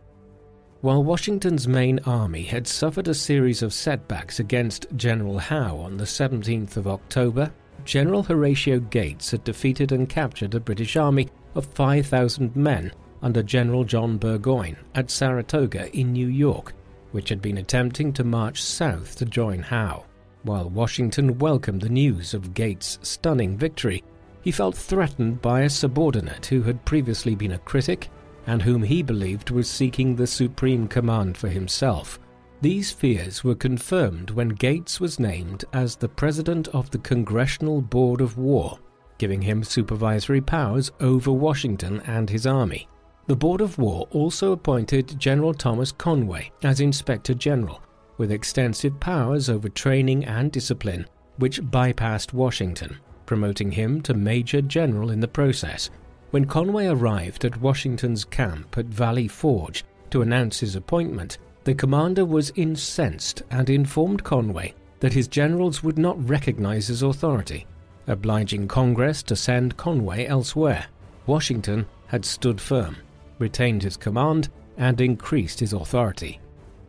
While Washington's main army had suffered a series of setbacks against General Howe on the seventeenth of October, General Horatio Gates had defeated and captured a British army of five thousand men under General John Burgoyne at Saratoga in New York, which had been attempting to march south to join Howe. While Washington welcomed the news of Gates' stunning victory, he felt threatened by a subordinate who had previously been a critic and whom he believed was seeking the supreme command for himself. These fears were confirmed when Gates was named as the president of the Congressional Board of War, giving him supervisory powers over Washington and his army. The Board of War also appointed General Thomas Conway as Inspector General, with extensive powers over training and discipline, which bypassed Washington, promoting him to Major General in the process. When Conway arrived at Washington's camp at Valley Forge to announce his appointment, the commander was incensed and informed Conway that his generals would not recognize his authority, obliging Congress to send Conway elsewhere. Washington had stood firm, retained his command, and increased his authority.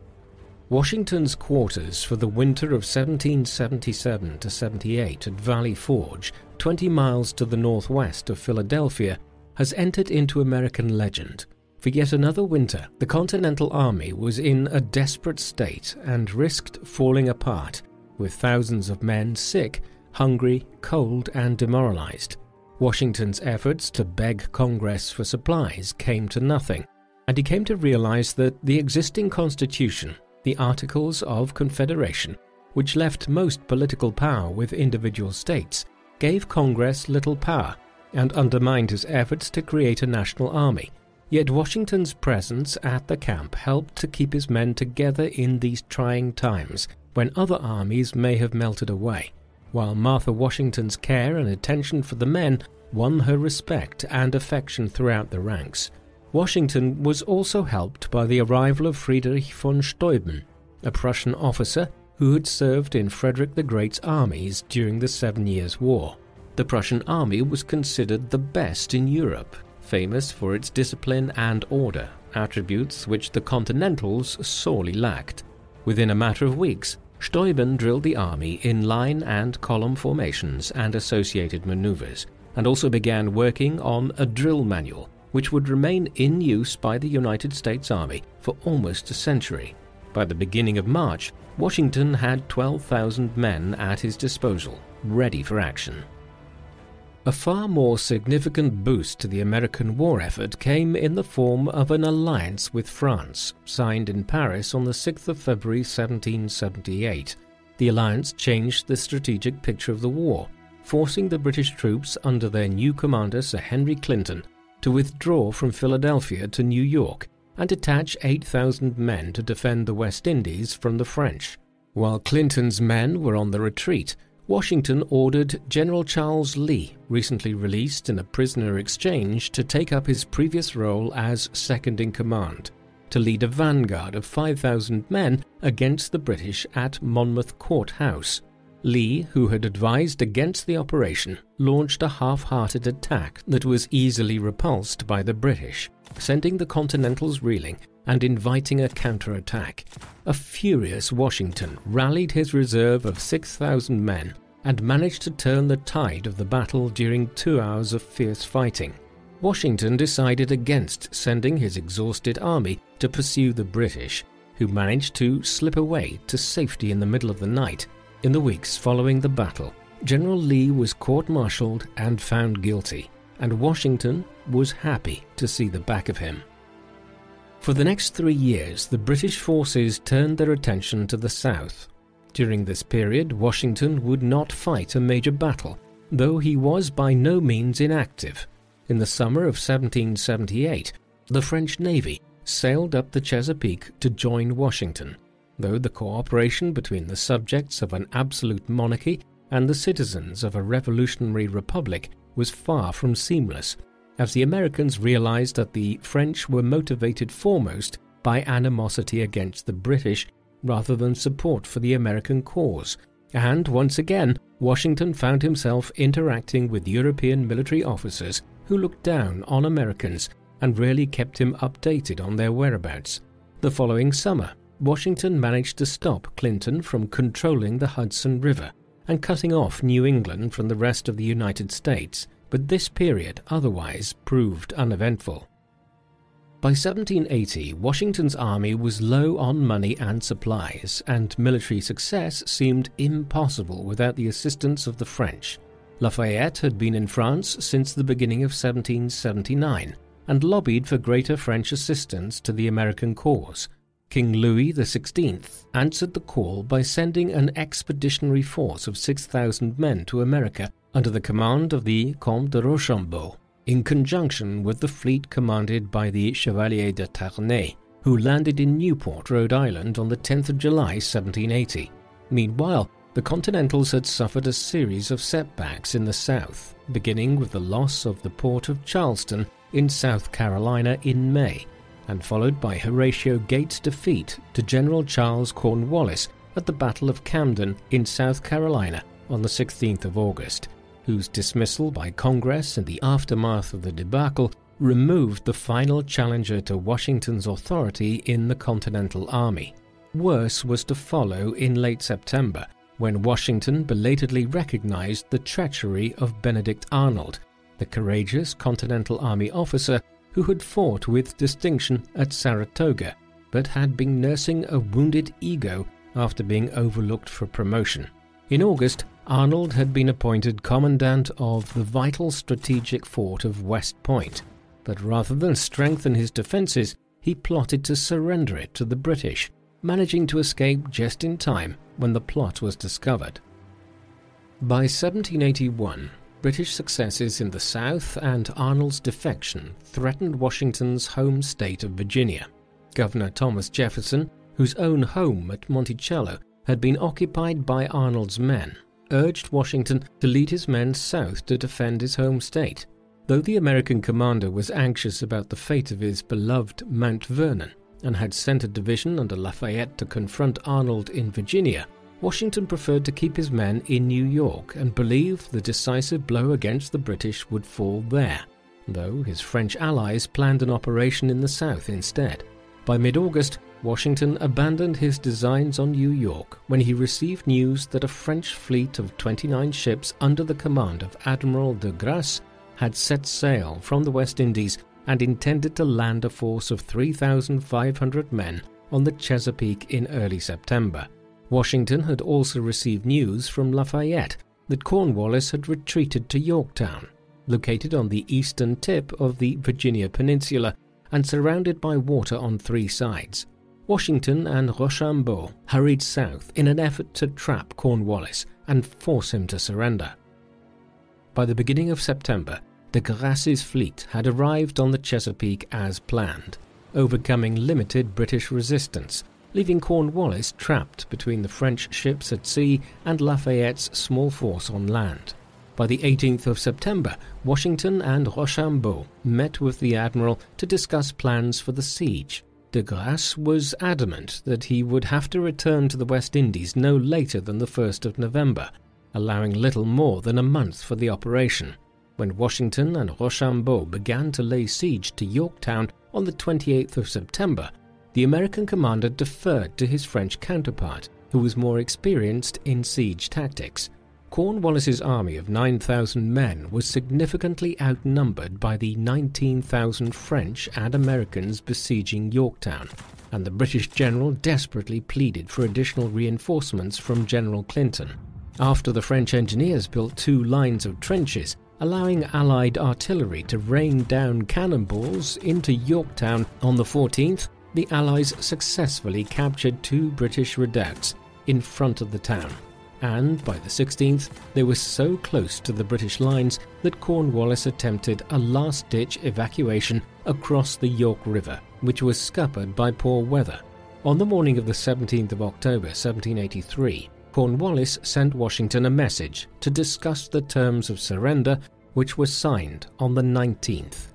Washington's quarters for the winter of seventeen seventy-seven to seventy-eight at Valley Forge, twenty miles to the northwest of Philadelphia, has entered into American legend. For yet another winter, the Continental Army was in a desperate state and risked falling apart, with thousands of men sick, hungry, cold, and demoralized. Washington's efforts to beg Congress for supplies came to nothing, and he came to realize that the existing Constitution, the Articles of Confederation, which left most political power with individual states, gave Congress little power and undermined his efforts to create a national army. Yet Washington's presence at the camp helped to keep his men together in these trying times when other armies may have melted away, while Martha Washington's care and attention for the men won her respect and affection throughout the ranks. Washington was also helped by the arrival of Friedrich von Steuben, a Prussian officer who had served in Frederick the Great's armies during the Seven Years' War. The Prussian army was considered the best in Europe, famous for its discipline and order, attributes which the Continentals sorely lacked. Within a matter of weeks, Steuben drilled the army in line and column formations and associated maneuvers, and also began working on a drill manual, which would remain in use by the United States Army for almost a century. By the beginning of March, Washington had twelve thousand men at his disposal, ready for action. A far more significant boost to the American war effort came in the form of an alliance with France, signed in Paris on the sixth of February seventeen seventy-eight. The alliance changed the strategic picture of the war, forcing the British troops under their new commander Sir Henry Clinton to withdraw from Philadelphia to New York and attach eight thousand men to defend the West Indies from the French. While Clinton's men were on the retreat, Washington ordered General Charles Lee, recently released in a prisoner exchange, to take up his previous role as second-in-command, to lead a vanguard of five thousand men against the British at Monmouth Court House. Lee, who had advised against the operation, launched a half-hearted attack that was easily repulsed by the British, sending the Continentals reeling and inviting a counterattack. A furious Washington rallied his reserve of six thousand men and managed to turn the tide of the battle during two hours of fierce fighting. Washington decided against sending his exhausted army to pursue the British, who managed to slip away to safety in the middle of the night. In the weeks following the battle, General Lee was court-martialed and found guilty, and Washington was happy to see the back of him. For the next three years, the British forces turned their attention to the south. During this period, Washington would not fight a major battle, though he was by no means inactive. In the summer of seventeen seventy-eight, the French Navy sailed up the Chesapeake to join Washington, though the cooperation between the subjects of an absolute monarchy and the citizens of a revolutionary republic was far from seamless, as the Americans realized that the French were motivated foremost by animosity against the British rather than support for the American cause. And once again, Washington found himself interacting with European military officers who looked down on Americans and rarely kept him updated on their whereabouts. The following summer, Washington managed to stop Clinton from controlling the Hudson River and cutting off New England from the rest of the United States, but this period otherwise proved uneventful. By seventeen eighty, Washington's army was low on money and supplies, and military success seemed impossible without the assistance of the French. Lafayette had been in France since the beginning of seventeen seventy-nine and lobbied for greater French assistance to the American cause. King Louis the sixteenth answered the call by sending an expeditionary force of six thousand men to America under the command of the Comte de Rochambeau, in conjunction with the fleet commanded by the Chevalier de Ternay, who landed in Newport, Rhode Island on the tenth of July seventeen eighty. Meanwhile, the Continentals had suffered a series of setbacks in the South, beginning with the loss of the port of Charleston in South Carolina in May, and followed by Horatio Gates' defeat to General Charles Cornwallis at the Battle of Camden in South Carolina on the sixteenth of August, whose dismissal by Congress in the aftermath of the debacle removed the final challenger to Washington's authority in the Continental Army. Worse was to follow in late September, when Washington belatedly recognized the treachery of Benedict Arnold, the courageous Continental Army officer who had fought with distinction at Saratoga, but had been nursing a wounded ego after being overlooked for promotion. In August, Arnold had been appointed commandant of the vital strategic fort of West Point, but rather than strengthen his defenses, he plotted to surrender it to the British, managing to escape just in time when the plot was discovered. By seventeen eighty-one, British successes in the South and Arnold's defection threatened Washington's home state of Virginia. Governor Thomas Jefferson, whose own home at Monticello had been occupied by Arnold's men, urged Washington to lead his men south to defend his home state. Though the American commander was anxious about the fate of his beloved Mount Vernon and had sent a division under Lafayette to confront Arnold in Virginia, Washington preferred to keep his men in New York and believed the decisive blow against the British would fall there, though his French allies planned an operation in the south instead. By mid-August, Washington abandoned his designs on New York when he received news that a French fleet of twenty-nine ships under the command of Admiral de Grasse had set sail from the West Indies and intended to land a force of three thousand five hundred men on the Chesapeake in early September. Washington had also received news from Lafayette that Cornwallis had retreated to Yorktown, located on the eastern tip of the Virginia Peninsula and surrounded by water on three sides. Washington and Rochambeau hurried south in an effort to trap Cornwallis and force him to surrender. By the beginning of September, de Grasse's fleet had arrived on the Chesapeake as planned, overcoming limited British resistance, leaving Cornwallis trapped between the French ships at sea and Lafayette's small force on land. By the eighteenth of September, Washington and Rochambeau met with the admiral to discuss plans for the siege. De Grasse was adamant that he would have to return to the West Indies no later than the first of November, allowing little more than a month for the operation. When Washington and Rochambeau began to lay siege to Yorktown on the twenty-eighth of September, the American commander deferred to his French counterpart, who was more experienced in siege tactics. Cornwallis's army of nine thousand men was significantly outnumbered by the nineteen thousand French and Americans besieging Yorktown, and the British general desperately pleaded for additional reinforcements from General Clinton. After the French engineers built two lines of trenches, allowing Allied artillery to rain down cannonballs into Yorktown on the fourteenth, the Allies successfully captured two British redoubts in front of the town, and by the sixteenth they were so close to the British lines that Cornwallis attempted a last-ditch evacuation across the York River, which was scuppered by poor weather. On the morning of the seventeenth of October seventeen eighty-three, Cornwallis sent Washington a message to discuss the terms of surrender, which was signed on the nineteenth.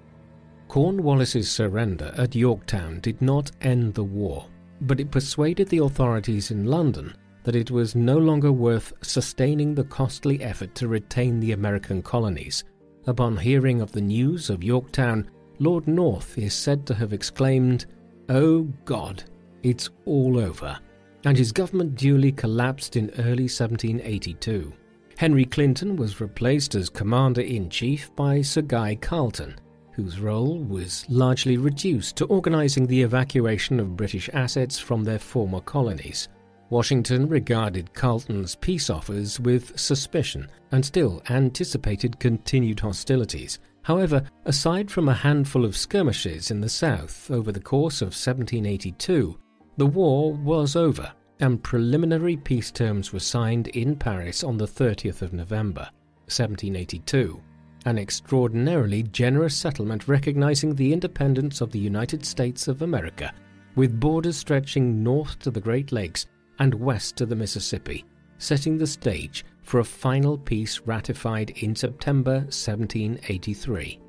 Cornwallis's surrender at Yorktown did not end the war, but it persuaded the authorities in London that it was no longer worth sustaining the costly effort to retain the American colonies. Upon hearing of the news of Yorktown, Lord North is said to have exclaimed, "Oh God, it's all over," and his government duly collapsed in early seventeen eighty-two. Henry Clinton was replaced as Commander-in-Chief by Sir Guy Carleton, whose role was largely reduced to organizing the evacuation of British assets from their former colonies. Washington regarded Carleton's peace offers with suspicion and still anticipated continued hostilities. However, aside from a handful of skirmishes in the south over the course of seventeen eighty-two, the war was over, and preliminary peace terms were signed in Paris on the thirtieth of November, seventeen eighty-two, an extraordinarily generous settlement recognizing the independence of the United States of America, with borders stretching north to the Great Lakes and west to the Mississippi, setting the stage for a final peace ratified in September seventeen eighty-three.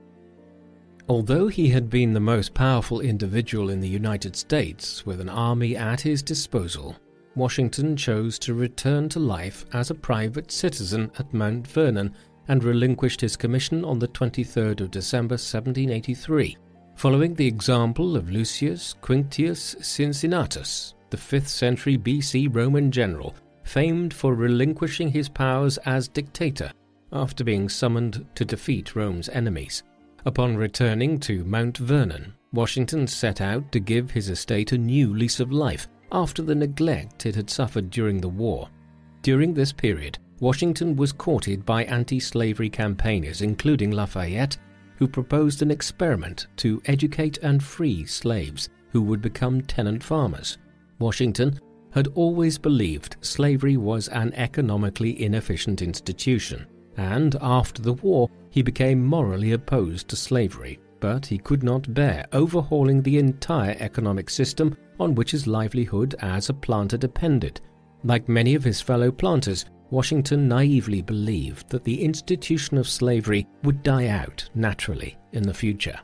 Although he had been the most powerful individual in the United States with an army at his disposal, Washington chose to return to life as a private citizen at Mount Vernon and relinquished his commission on the twenty-third of December seventeen eighty-three, following the example of Lucius Quinctius Cincinnatus, the fifth century B C Roman general, famed for relinquishing his powers as dictator after being summoned to defeat Rome's enemies. Upon returning to Mount Vernon, Washington set out to give his estate a new lease of life after the neglect it had suffered during the war. During this period, Washington was courted by anti-slavery campaigners including Lafayette, who proposed an experiment to educate and free slaves who would become tenant farmers. Washington had always believed slavery was an economically inefficient institution, and after the war he became morally opposed to slavery, but he could not bear overhauling the entire economic system on which his livelihood as a planter depended. Like many of his fellow planters, Washington naively believed that the institution of slavery would die out naturally in the future.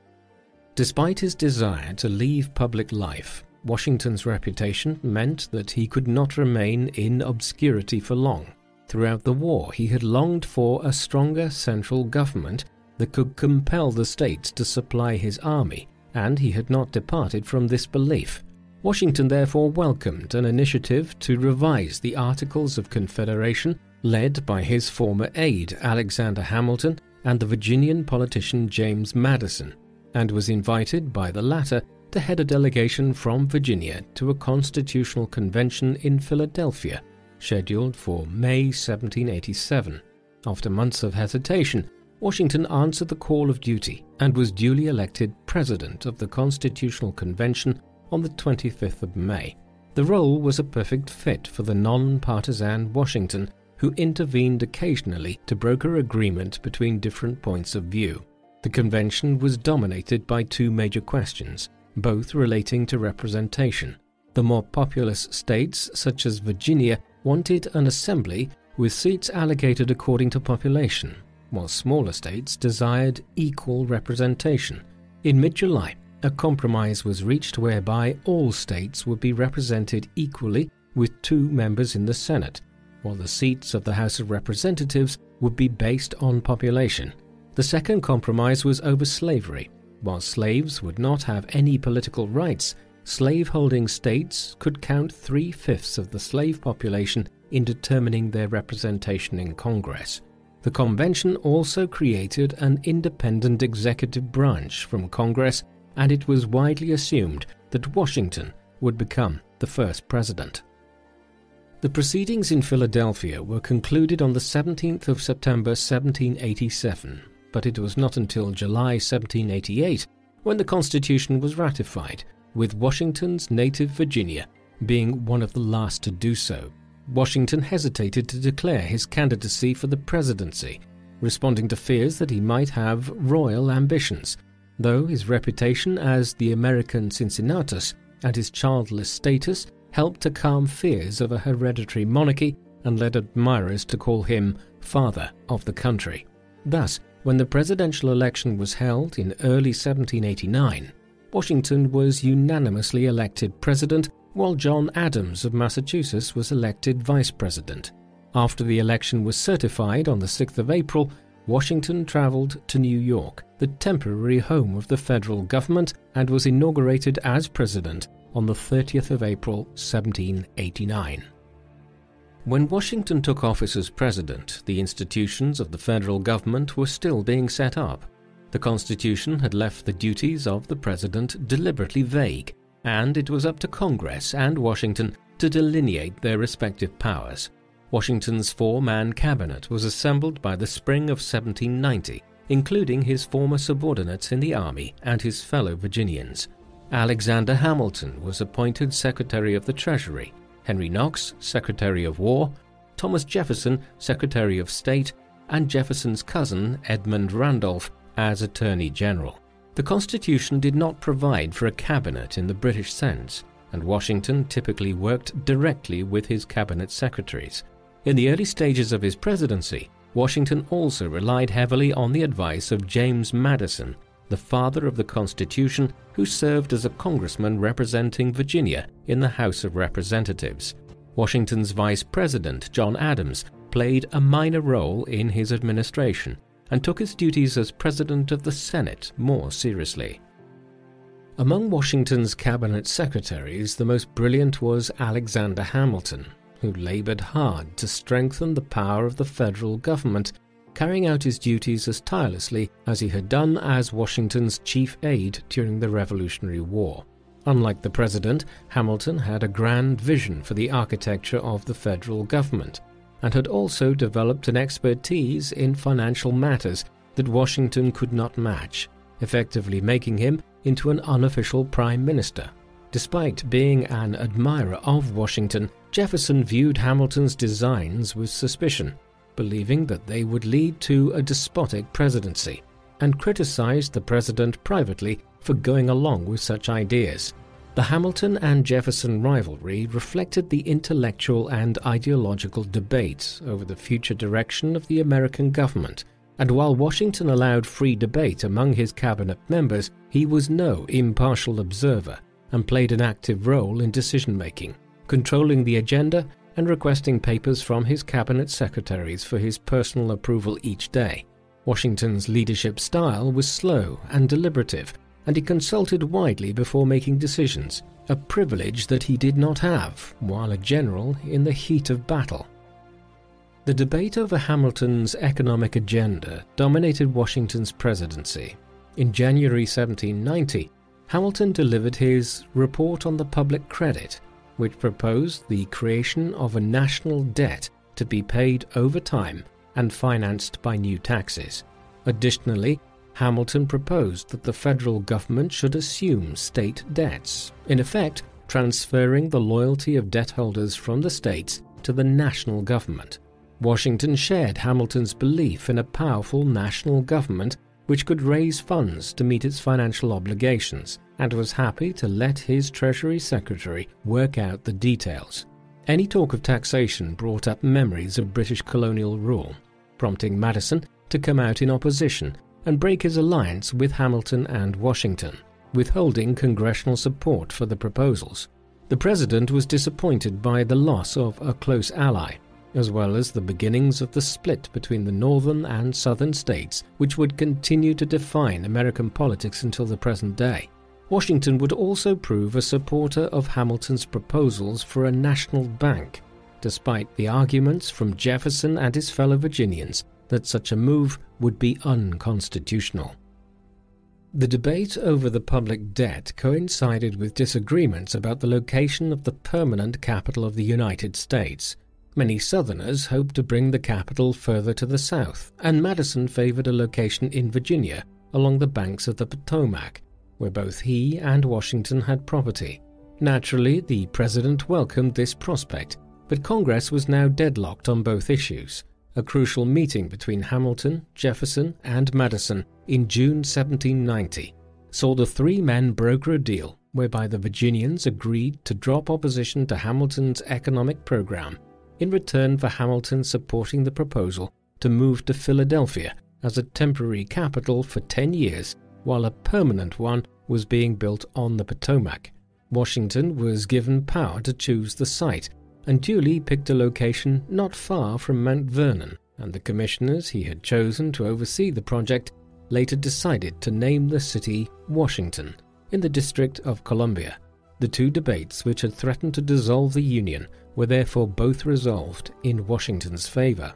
Despite his desire to leave public life, Washington's reputation meant that he could not remain in obscurity for long. Throughout the war, he had longed for a stronger central government that could compel the states to supply his army, and he had not departed from this belief. Washington therefore welcomed an initiative to revise the Articles of Confederation led by his former aide Alexander Hamilton and the Virginian politician James Madison, and was invited by the latter to head a delegation from Virginia to a constitutional convention in Philadelphia, scheduled for May seventeen eighty-seven. After months of hesitation, Washington answered the call of duty and was duly elected President of the Constitutional Convention on the twenty-fifth of May. The role was a perfect fit for the non-partisan Washington, who intervened occasionally to broker agreement between different points of view. The convention was dominated by two major questions, both relating to representation. The more populous states, such as Virginia, wanted an assembly with seats allocated according to population, while smaller states desired equal representation. In mid-July, a compromise was reached whereby all states would be represented equally with two members in the Senate, while the seats of the House of Representatives would be based on population. The second compromise was over slavery. While slaves would not have any political rights, slave-holding states could count three-fifths of the slave population in determining their representation in Congress. The convention also created an independent executive branch from Congress, and it was widely assumed that Washington would become the first president. The proceedings in Philadelphia were concluded on the seventeenth of September seventeen eighty-seven, but it was not until July seventeen eighty-eight when the Constitution was ratified, with Washington's native Virginia being one of the last to do so. Washington hesitated to declare his candidacy for the presidency, responding to fears that he might have royal ambitions, though his reputation as the American Cincinnatus and his childless status helped to calm fears of a hereditary monarchy and led admirers to call him Father of the Country. Thus, when the presidential election was held in early seventeen eighty-nine, Washington was unanimously elected president, while John Adams of Massachusetts was elected vice president. After the election was certified on the sixth of April, Washington traveled to New York, the temporary home of the federal government, and was inaugurated as president on the thirtieth of April seventeen eighty-nine. When Washington took office as president, the institutions of the federal government were still being set up. The Constitution had left the duties of the president deliberately vague, and it was up to Congress and Washington to delineate their respective powers. Washington's four-man cabinet was assembled by the spring of seventeen ninety, including his former subordinates in the Army and his fellow Virginians. Alexander Hamilton was appointed Secretary of the Treasury, Henry Knox, Secretary of War, Thomas Jefferson, Secretary of State, and Jefferson's cousin, Edmund Randolph, as Attorney General. The Constitution did not provide for a cabinet in the British sense, and Washington typically worked directly with his cabinet secretaries. In the early stages of his presidency, Washington also relied heavily on the advice of James Madison, the father of the Constitution, who served as a congressman representing Virginia in the House of Representatives. Washington's vice president, John Adams, played a minor role in his administration and took his duties as president of the Senate more seriously. Among Washington's cabinet secretaries, the most brilliant was Alexander Hamilton, who labored hard to strengthen the power of the federal government, carrying out his duties as tirelessly as he had done as Washington's chief aide during the Revolutionary War. Unlike the president, Hamilton had a grand vision for the architecture of the federal government, and had also developed an expertise in financial matters that Washington could not match, effectively making him into an unofficial prime minister. Despite being an admirer of Washington, Jefferson viewed Hamilton's designs with suspicion, believing that they would lead to a despotic presidency, and criticized the president privately for going along with such ideas. The Hamilton and Jefferson rivalry reflected the intellectual and ideological debates over the future direction of the American government, and while Washington allowed free debate among his cabinet members, he was no impartial observer and played an active role in decision-making, controlling the agenda and requesting papers from his cabinet secretaries for his personal approval each day. Washington's leadership style was slow and deliberative, and he consulted widely before making decisions, a privilege that he did not have while a general in the heat of battle. The debate over Hamilton's economic agenda dominated Washington's presidency. In January seventeen ninety, Hamilton delivered his Report on the Public Credit, which proposed the creation of a national debt to be paid over time and financed by new taxes. Additionally, Hamilton proposed that the federal government should assume state debts, in effect transferring the loyalty of debt holders from the states to the national government. Washington shared Hamilton's belief in a powerful national government which could raise funds to meet its financial obligations, and was happy to let his Treasury Secretary work out the details. Any talk of taxation brought up memories of British colonial rule, prompting Madison to come out in opposition and break his alliance with Hamilton and Washington, withholding congressional support for the proposals. The president was disappointed by the loss of a close ally, as well as the beginnings of the split between the northern and southern states, which would continue to define American politics until the present day. Washington would also prove a supporter of Hamilton's proposals for a national bank, despite the arguments from Jefferson and his fellow Virginians that such a move would be unconstitutional. The debate over the public debt coincided with disagreements about the location of the permanent capital of the United States. Many Southerners hoped to bring the capital further to the south, and Madison favored a location in Virginia along the banks of the Potomac, where both he and Washington had property. Naturally, the president welcomed this prospect, but Congress was now deadlocked on both issues. A crucial meeting between Hamilton, Jefferson, and Madison in June seventeen ninety saw the three men broker a deal whereby the Virginians agreed to drop opposition to Hamilton's economic program in return for Hamilton supporting the proposal to move to Philadelphia as a temporary capital for ten years while a permanent one was being built on the Potomac. Washington was given power to choose the site and duly picked a location not far from Mount Vernon, and the commissioners he had chosen to oversee the project later decided to name the city Washington, in the District of Columbia. The two debates which had threatened to dissolve the Union were therefore both resolved in Washington's favor.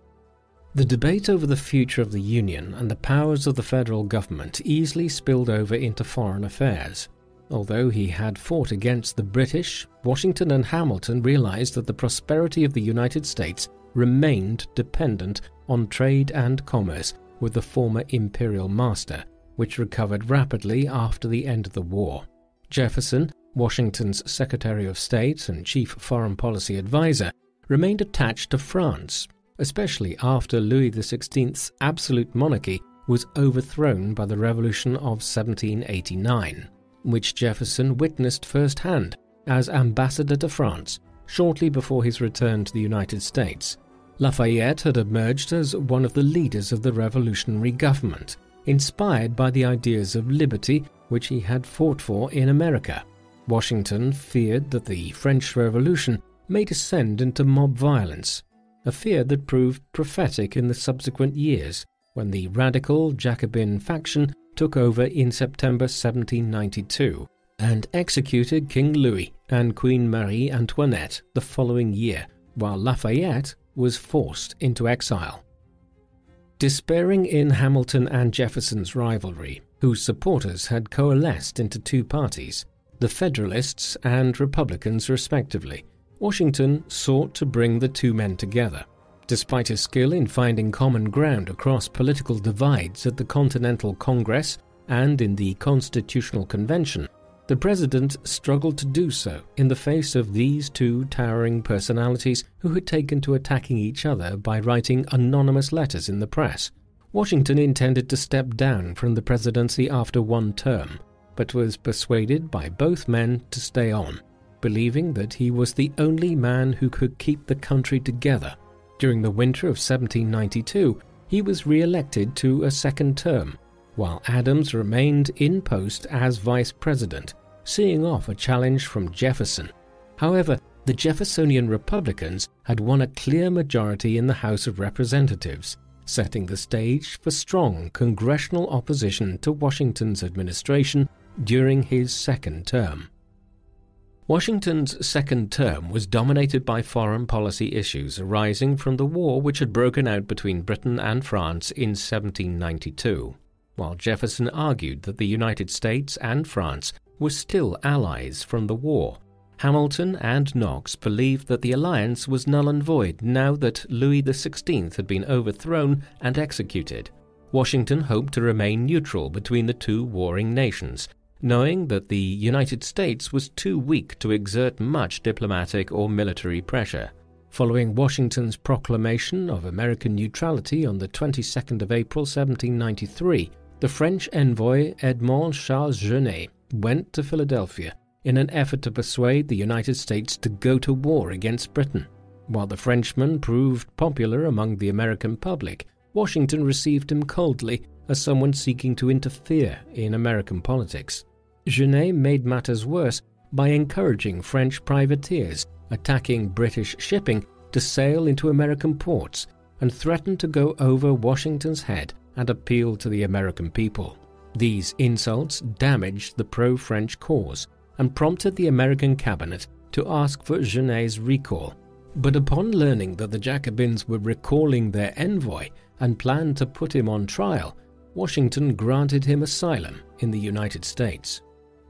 The debate over the future of the Union and the powers of the federal government easily spilled over into foreign affairs. Although he had fought against the British, Washington and Hamilton realized that the prosperity of the United States remained dependent on trade and commerce with the former imperial master, which recovered rapidly after the end of the war. Jefferson, Washington's Secretary of State and chief foreign policy advisor, remained attached to France, especially after Louis the sixteenth's absolute monarchy was overthrown by the Revolution of seventeen eighty-nine. Which Jefferson witnessed firsthand as ambassador to France shortly before his return to the United States. Lafayette had emerged as one of the leaders of the revolutionary government, inspired by the ideas of liberty which he had fought for in America. Washington feared that the French Revolution may descend into mob violence, a fear that proved prophetic in the subsequent years when the radical Jacobin faction took over in September seventeen ninety-two and executed King Louis and Queen Marie Antoinette the following year, while Lafayette was forced into exile. Despairing in Hamilton and Jefferson's rivalry, whose supporters had coalesced into two parties, the Federalists and Republicans respectively, Washington sought to bring the two men together. Despite his skill in finding common ground across political divides at the Continental Congress and in the Constitutional Convention, the president struggled to do so in the face of these two towering personalities who had taken to attacking each other by writing anonymous letters in the press. Washington intended to step down from the presidency after one term, but was persuaded by both men to stay on, believing that he was the only man who could keep the country together. During the winter of seventeen ninety-two, he was re-elected to a second term, while Adams remained in post as vice president, seeing off a challenge from Jefferson. However, the Jeffersonian Republicans had won a clear majority in the House of Representatives, setting the stage for strong congressional opposition to Washington's administration during his second term. Washington's second term was dominated by foreign policy issues arising from the war which had broken out between Britain and France in seventeen ninety-two, while Jefferson argued that the United States and France were still allies from the war. Hamilton and Knox believed that the alliance was null and void now that Louis the sixteenth had been overthrown and executed. Washington hoped to remain neutral between the two warring nations, knowing that the United States was too weak to exert much diplomatic or military pressure. Following Washington's proclamation of American neutrality on the twenty-second of April seventeen ninety-three, the French envoy Edmond Charles Genet went to Philadelphia in an effort to persuade the United States to go to war against Britain. While the Frenchman proved popular among the American public, Washington received him coldly as someone seeking to interfere in American politics. Genet made matters worse by encouraging French privateers attacking British shipping to sail into American ports and threatened to go over Washington's head and appeal to the American people. These insults damaged the pro-French cause and prompted the American cabinet to ask for Genet's recall. But upon learning that the Jacobins were recalling their envoy and planned to put him on trial, Washington granted him asylum in the United States.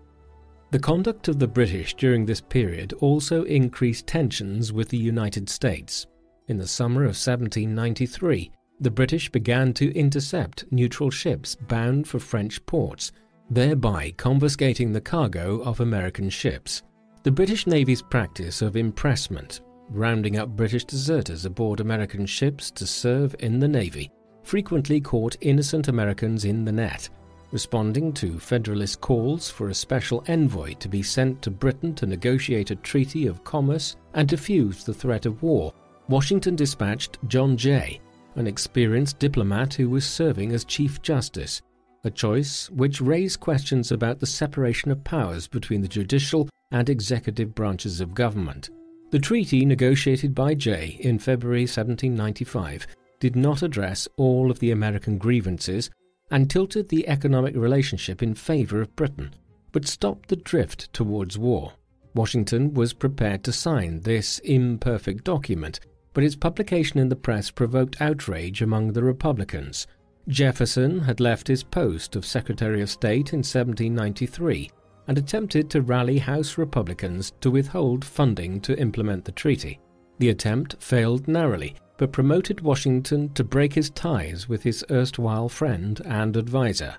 The conduct of the British during this period also increased tensions with the United States. In the summer of seventeen ninety-three, the British began to intercept neutral ships bound for French ports, thereby confiscating the cargo of American ships. The British Navy's practice of impressment, rounding up British deserters aboard American ships to serve in the Navy, frequently caught innocent Americans in the net. Responding to Federalist calls for a special envoy to be sent to Britain to negotiate a treaty of commerce and defuse the threat of war, Washington dispatched John Jay, an experienced diplomat who was serving as Chief Justice, a choice which raised questions about the separation of powers between the judicial and executive branches of government. The treaty negotiated by Jay in February seventeen ninety-five did not address all of the American grievances and tilted the economic relationship in favor of Britain, but stopped the drift towards war. Washington was prepared to sign this imperfect document, but its publication in the press provoked outrage among the Republicans. Jefferson had left his post of Secretary of State in seventeen ninety-three and attempted to rally House Republicans to withhold funding to implement the treaty. The attempt failed narrowly, but promoted Washington to break his ties with his erstwhile friend and advisor.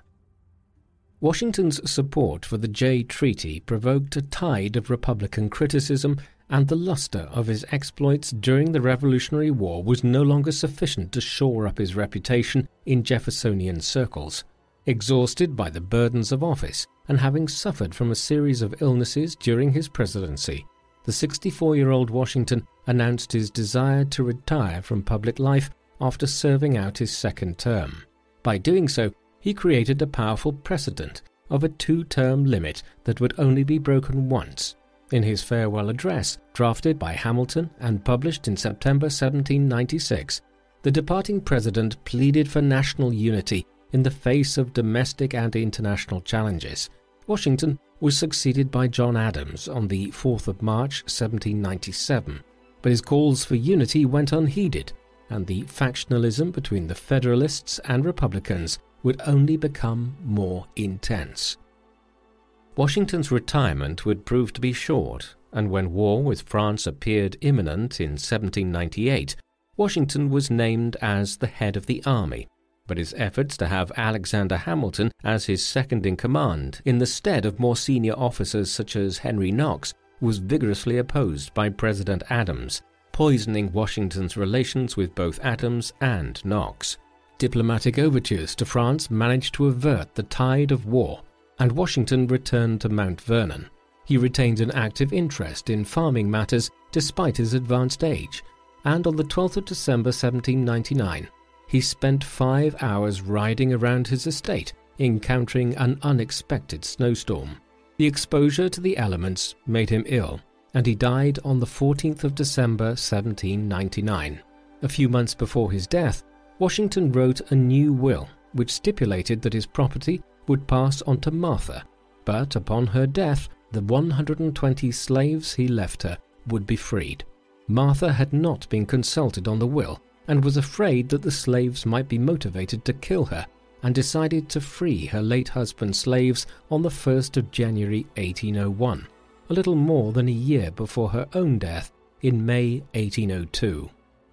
Washington's support for the Jay Treaty provoked a tide of Republican criticism, and the luster of his exploits during the Revolutionary War was no longer sufficient to shore up his reputation in Jeffersonian circles. Exhausted by the burdens of office and having suffered from a series of illnesses during his presidency, the sixty-four-year-old Washington announced his desire to retire from public life after serving out his second term. By doing so, he created a powerful precedent of a two-term limit that would only be broken once. In his farewell address, drafted by Hamilton and published in September seventeen ninety-six, the departing president pleaded for national unity in the face of domestic and international challenges. Washington was succeeded by John Adams on the fourth of March seventeen ninety-seven, but his calls for unity went unheeded, and the factionalism between the Federalists and Republicans would only become more intense. Washington's retirement would prove to be short, and when war with France appeared imminent in seventeen ninety-eight, Washington was named as the head of the army, but his efforts to have Alexander Hamilton as his second-in-command in the stead of more senior officers such as Henry Knox was vigorously opposed by President Adams, poisoning Washington's relations with both Adams and Knox. Diplomatic overtures to France managed to avert the tide of war, and Washington returned to Mount Vernon. He retained an active interest in farming matters despite his advanced age, and on the twelfth of December seventeen ninety-nine, he spent five hours riding around his estate, encountering an unexpected snowstorm. The exposure to the elements made him ill, and he died on the fourteenth of December seventeen ninety-nine. A few months before his death, Washington wrote a new will which stipulated that his property would pass on to Martha, but upon her death, the one hundred twenty slaves he left her would be freed. Martha had not been consulted on the will and was afraid that the slaves might be motivated to kill her, and decided to free her late husband's slaves on the first of January eighteen oh one, a little more than a year before her own death in May eighteen oh two.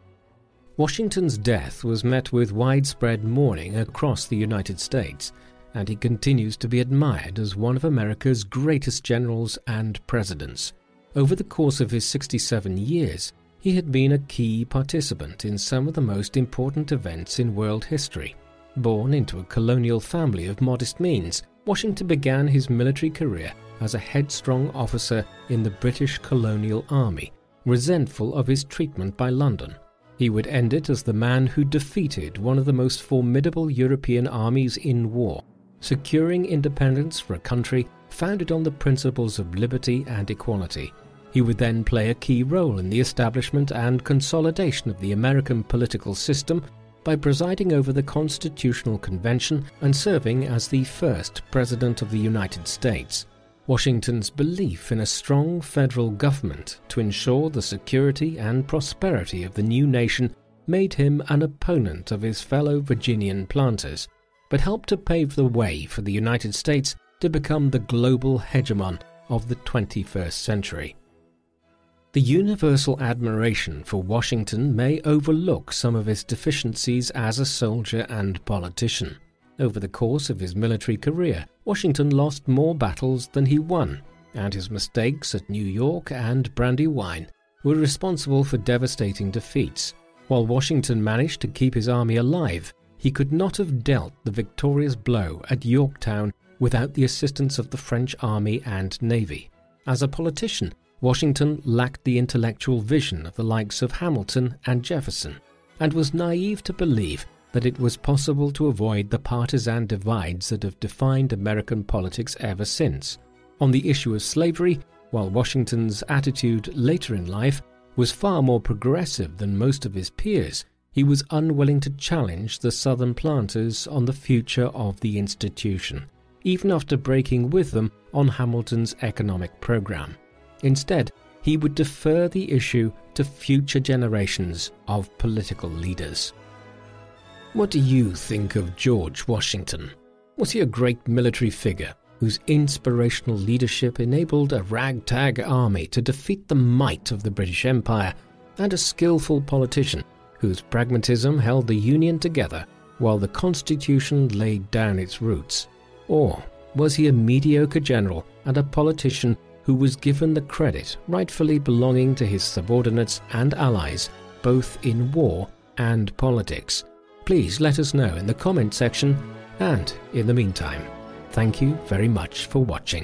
Washington's death was met with widespread mourning across the United States, and he continues to be admired as one of America's greatest generals and presidents. Over the course of his sixty-seven years, he had been a key participant in some of the most important events in world history. Born into a colonial family of modest means, Washington began his military career as a headstrong officer in the British colonial army, resentful of his treatment by London. He would end it as the man who defeated one of the most formidable European armies in war, securing independence for a country founded on the principles of liberty and equality. He would then play a key role in the establishment and consolidation of the American political system by presiding over the Constitutional Convention and serving as the first President of the United States. Washington's belief in a strong federal government to ensure the security and prosperity of the new nation made him an opponent of his fellow Virginian planters, but helped to pave the way for the United States to become the global hegemon of the twenty-first century. The universal admiration for Washington may overlook some of his deficiencies as a soldier and politician. Over the course of his military career, Washington lost more battles than he won, and his mistakes at New York and Brandywine were responsible for devastating defeats. While Washington managed to keep his army alive, he could not have dealt the victorious blow at Yorktown without the assistance of the French army and navy. As a politician, Washington lacked the intellectual vision of the likes of Hamilton and Jefferson, and was naive to believe that it was possible to avoid the partisan divides that have defined American politics ever since. On the issue of slavery, while Washington's attitude later in life was far more progressive than most of his peers, he was unwilling to challenge the Southern planters on the future of the institution, even after breaking with them on Hamilton's economic program. Instead, he would defer the issue to future generations of political leaders. What do you think of George Washington? Was he a great military figure whose inspirational leadership enabled a ragtag army to defeat the might of the British Empire, and a skillful politician whose pragmatism held the Union together while the Constitution laid down its roots? Or was he a mediocre general and a politician who was given the credit rightfully belonging to his subordinates and allies, both in war and politics? Please let us know in the comment section, and in the meantime, thank you very much for watching.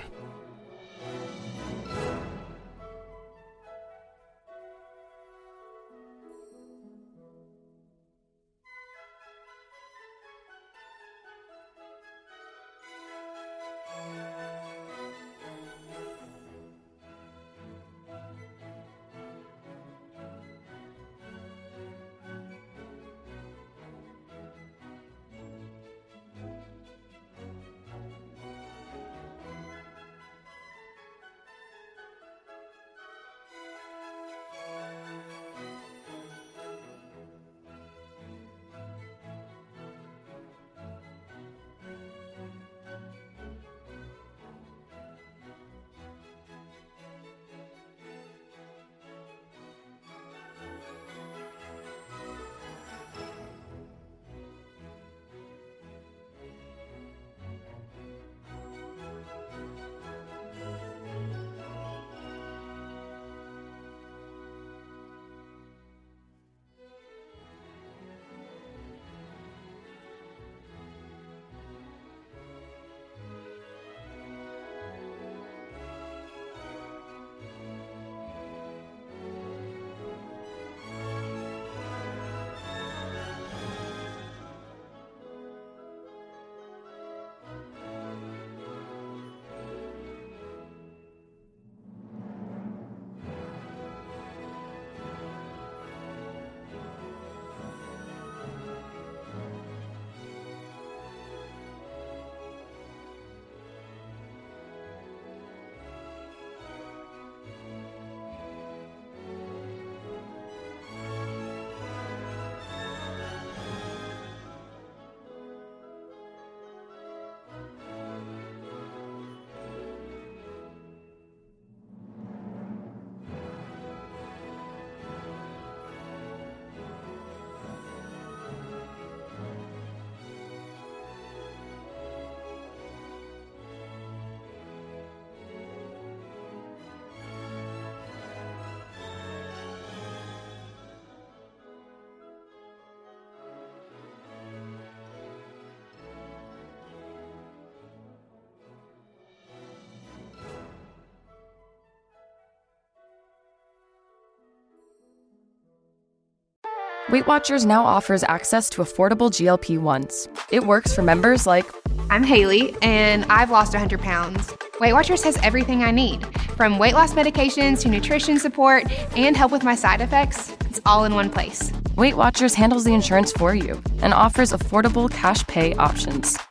Weight Watchers now offers access to affordable G L P ones. It works for members like... I'm Haley, and I've lost one hundred pounds. Weight Watchers has everything I need, from weight loss medications to nutrition support and help with my side effects. It's all in one place. Weight Watchers handles the insurance for you and offers affordable cash pay options.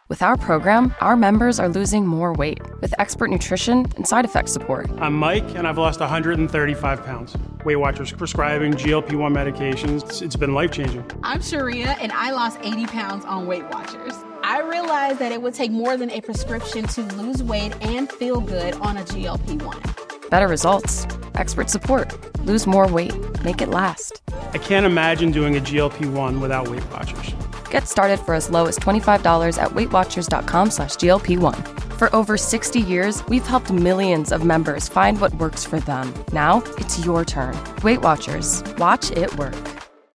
With our program, our members are losing more weight with expert nutrition and side effect support. I'm Mike, and I've lost one hundred thirty-five pounds. Weight Watchers prescribing G L P one medications. It's, it's been life-changing. I'm Sharia, and I lost eighty pounds on Weight Watchers. I realized that it would take more than a prescription to lose weight and feel good on a G L P one. Better results, expert support, lose more weight, make it last. I can't imagine doing a G L P one without Weight Watchers. Get started for as low as twenty-five dollars at weightwatchers.com slash GLP1. For over sixty years, we've helped millions of members find what works for them. Now, it's your turn. Weight Watchers. Watch it work.